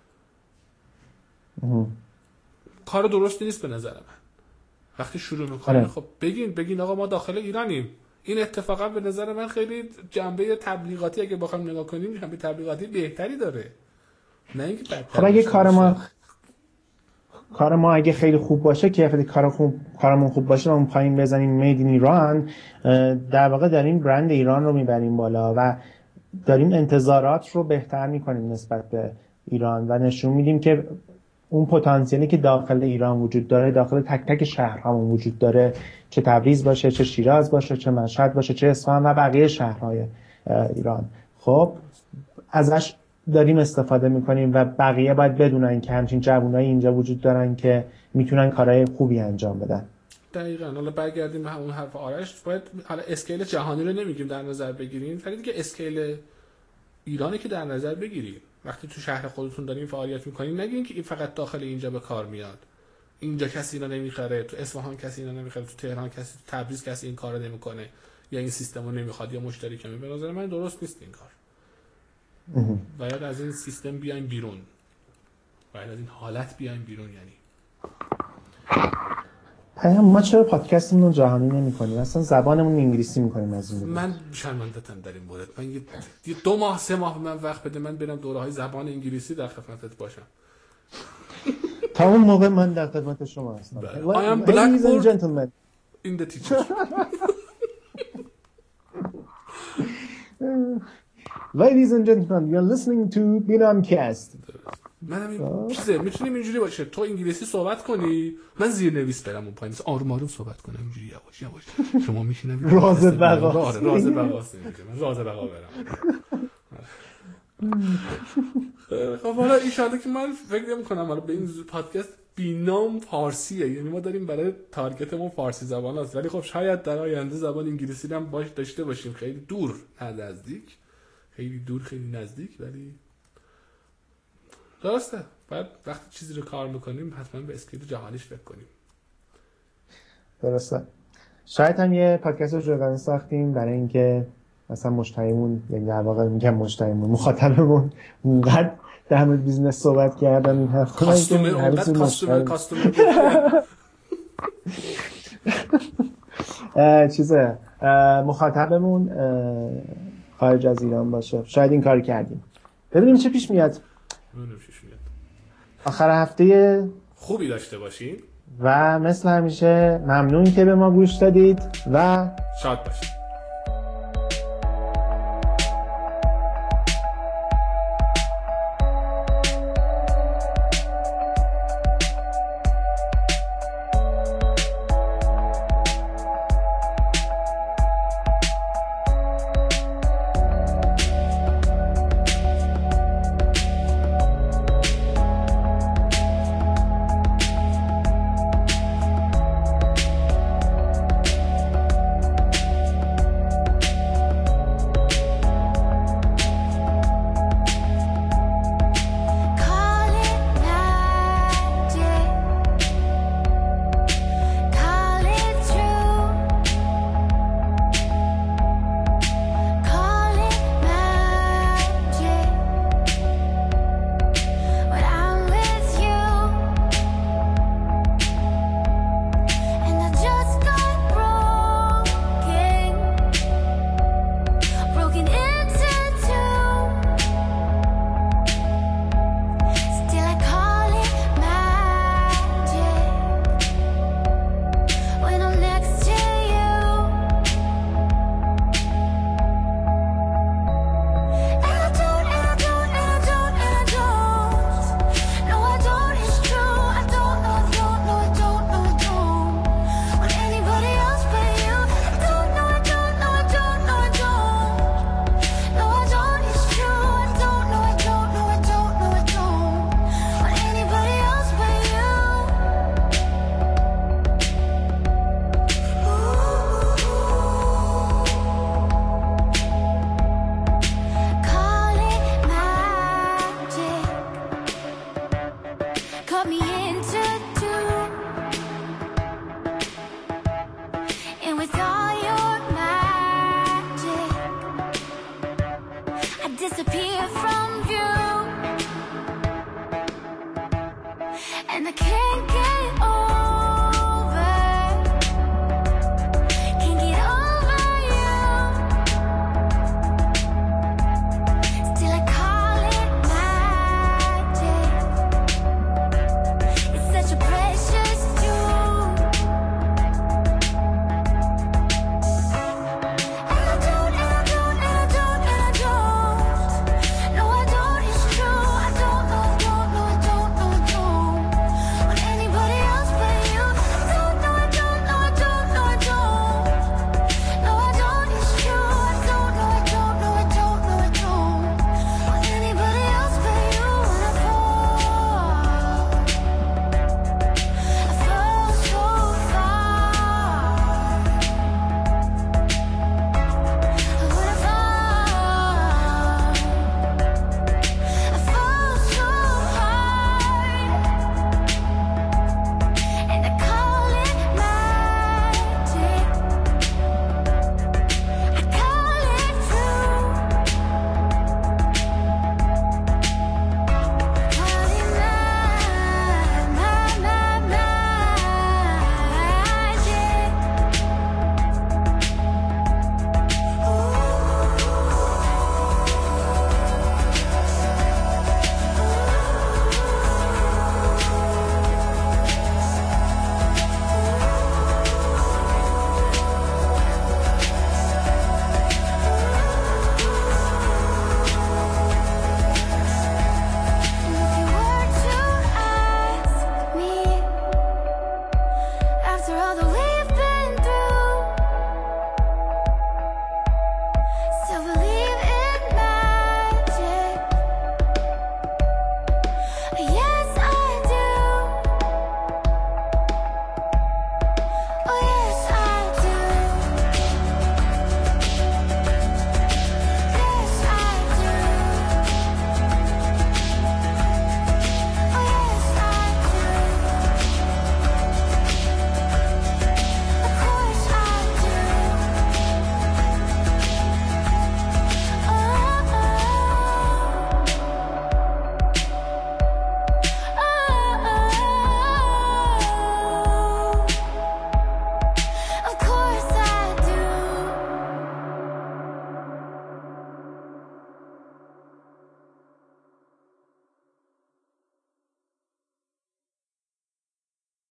کار درستی نیست به نظر من. وقتی شروع میکنیم خب بگین آقا ما داخل ایرانیم. این اتفاقا به نظر من خیلی جنبه تبلیغاتی اگه بخوام نگاه کنیم جنبه تبلیغاتی بهتری داره، نه اینکه خب اگه کار ما اگه خیلی خوب باشه که کارمون خوب باشه و پایین بزنیم مید این ایران، در واقع داریم برند ایران رو میبریم بالا و داریم انتظارات رو بهتر میکنیم نسبت به ایران و نشون میدیم که اون پتانسیلی که داخل ایران وجود داره داخل تک تک شهرهامون وجود داره، چه تبریز باشه، چه شیراز باشه، چه مشهد باشه، چه اصفهان و بقیه شهرهای ایران. خب ازش داریم استفاده میکنیم و بقیه باید بدونن که همچین جوانایی اینجا وجود دارن که میتونن کارهای خوبی انجام بدن. دقیقاً. حالا برگردیم به همون حرف آرش، باید حالا اسکیل جهانی رو نمیگیم در نظر بگیریم، ولی دیگه اسکیل ایرانی که در نظر بگیریم. وقتی تو شهر خودتون دارین فعالیت میکنین نگین که این فقط داخل اینجا به کار میاد، اینجا کسی اینا نمیخره، تو اصفهان کسی اینا نمیخره، تو تهران کسی، تو تبریز کسی این کارو نمیکنه یا این سیستمو نمیخواد یا مشتری کمی. به نظر من درست نیست این کار. باید از این سیستم بیایم بیرون، باید از این حالت بیایم بیرون. یعنی ما چرا پادکستمون رو جهانی نمی‌کنیم؟ اصلا زبانمون انگلیسی می‌کنیم از این. من شرمنده‌ام در این مورد. من یه 2 ماه 3 ماه من وقت بده، من برم دوره‌های زبان انگلیسی در خدمتت باشم. تا اون موقع من در خدمت شما هستم. I am Blackboard in the teacher. Ladies and gentlemen, you're listening to Binamcast. منم این چیزه میتونیم اینجوری باشه، تو انگلیسی صحبت کنی من زیرنویس برم اون پایین آروم آروم صحبت کنم اینجوری یواش یواش شما میشینم راز بقا راز بقا من راز بقا برم. خب حالا ان شاءالله که من فکر می‌کنم حالا به این پادکست بینام فارسیه، یعنی ما داریم برای تارگتمون فارسی زبان است، ولی خب شاید در آینده زبان انگلیسی هم باش داشته باشیم، خیلی دور نه نزدیک، خیلی دور خیلی نزدیک، ولی درسته باید وقتی چیزی رو کار میکنیم حتما به اسکیل جهانیش فکر کنیم. درسته. شاید هم یه پادکست رو جداگانه ساختیم برای اینکه مثلا مشتریمون، یعنی در واقع میگم مشتریمون، مخاطبمون اونقدر در مورد بیزنس صحبت کردن این هفته کاستومر چیزه مخاطبمون خارج از ایران باشه. شاید این کار کردیم. ببینیم چه پیش میاد. نمیدونم چی شد. آخر هفته خوبی داشته باشین و مثل همیشه ممنون که به ما گوش دادید و شاد باشید.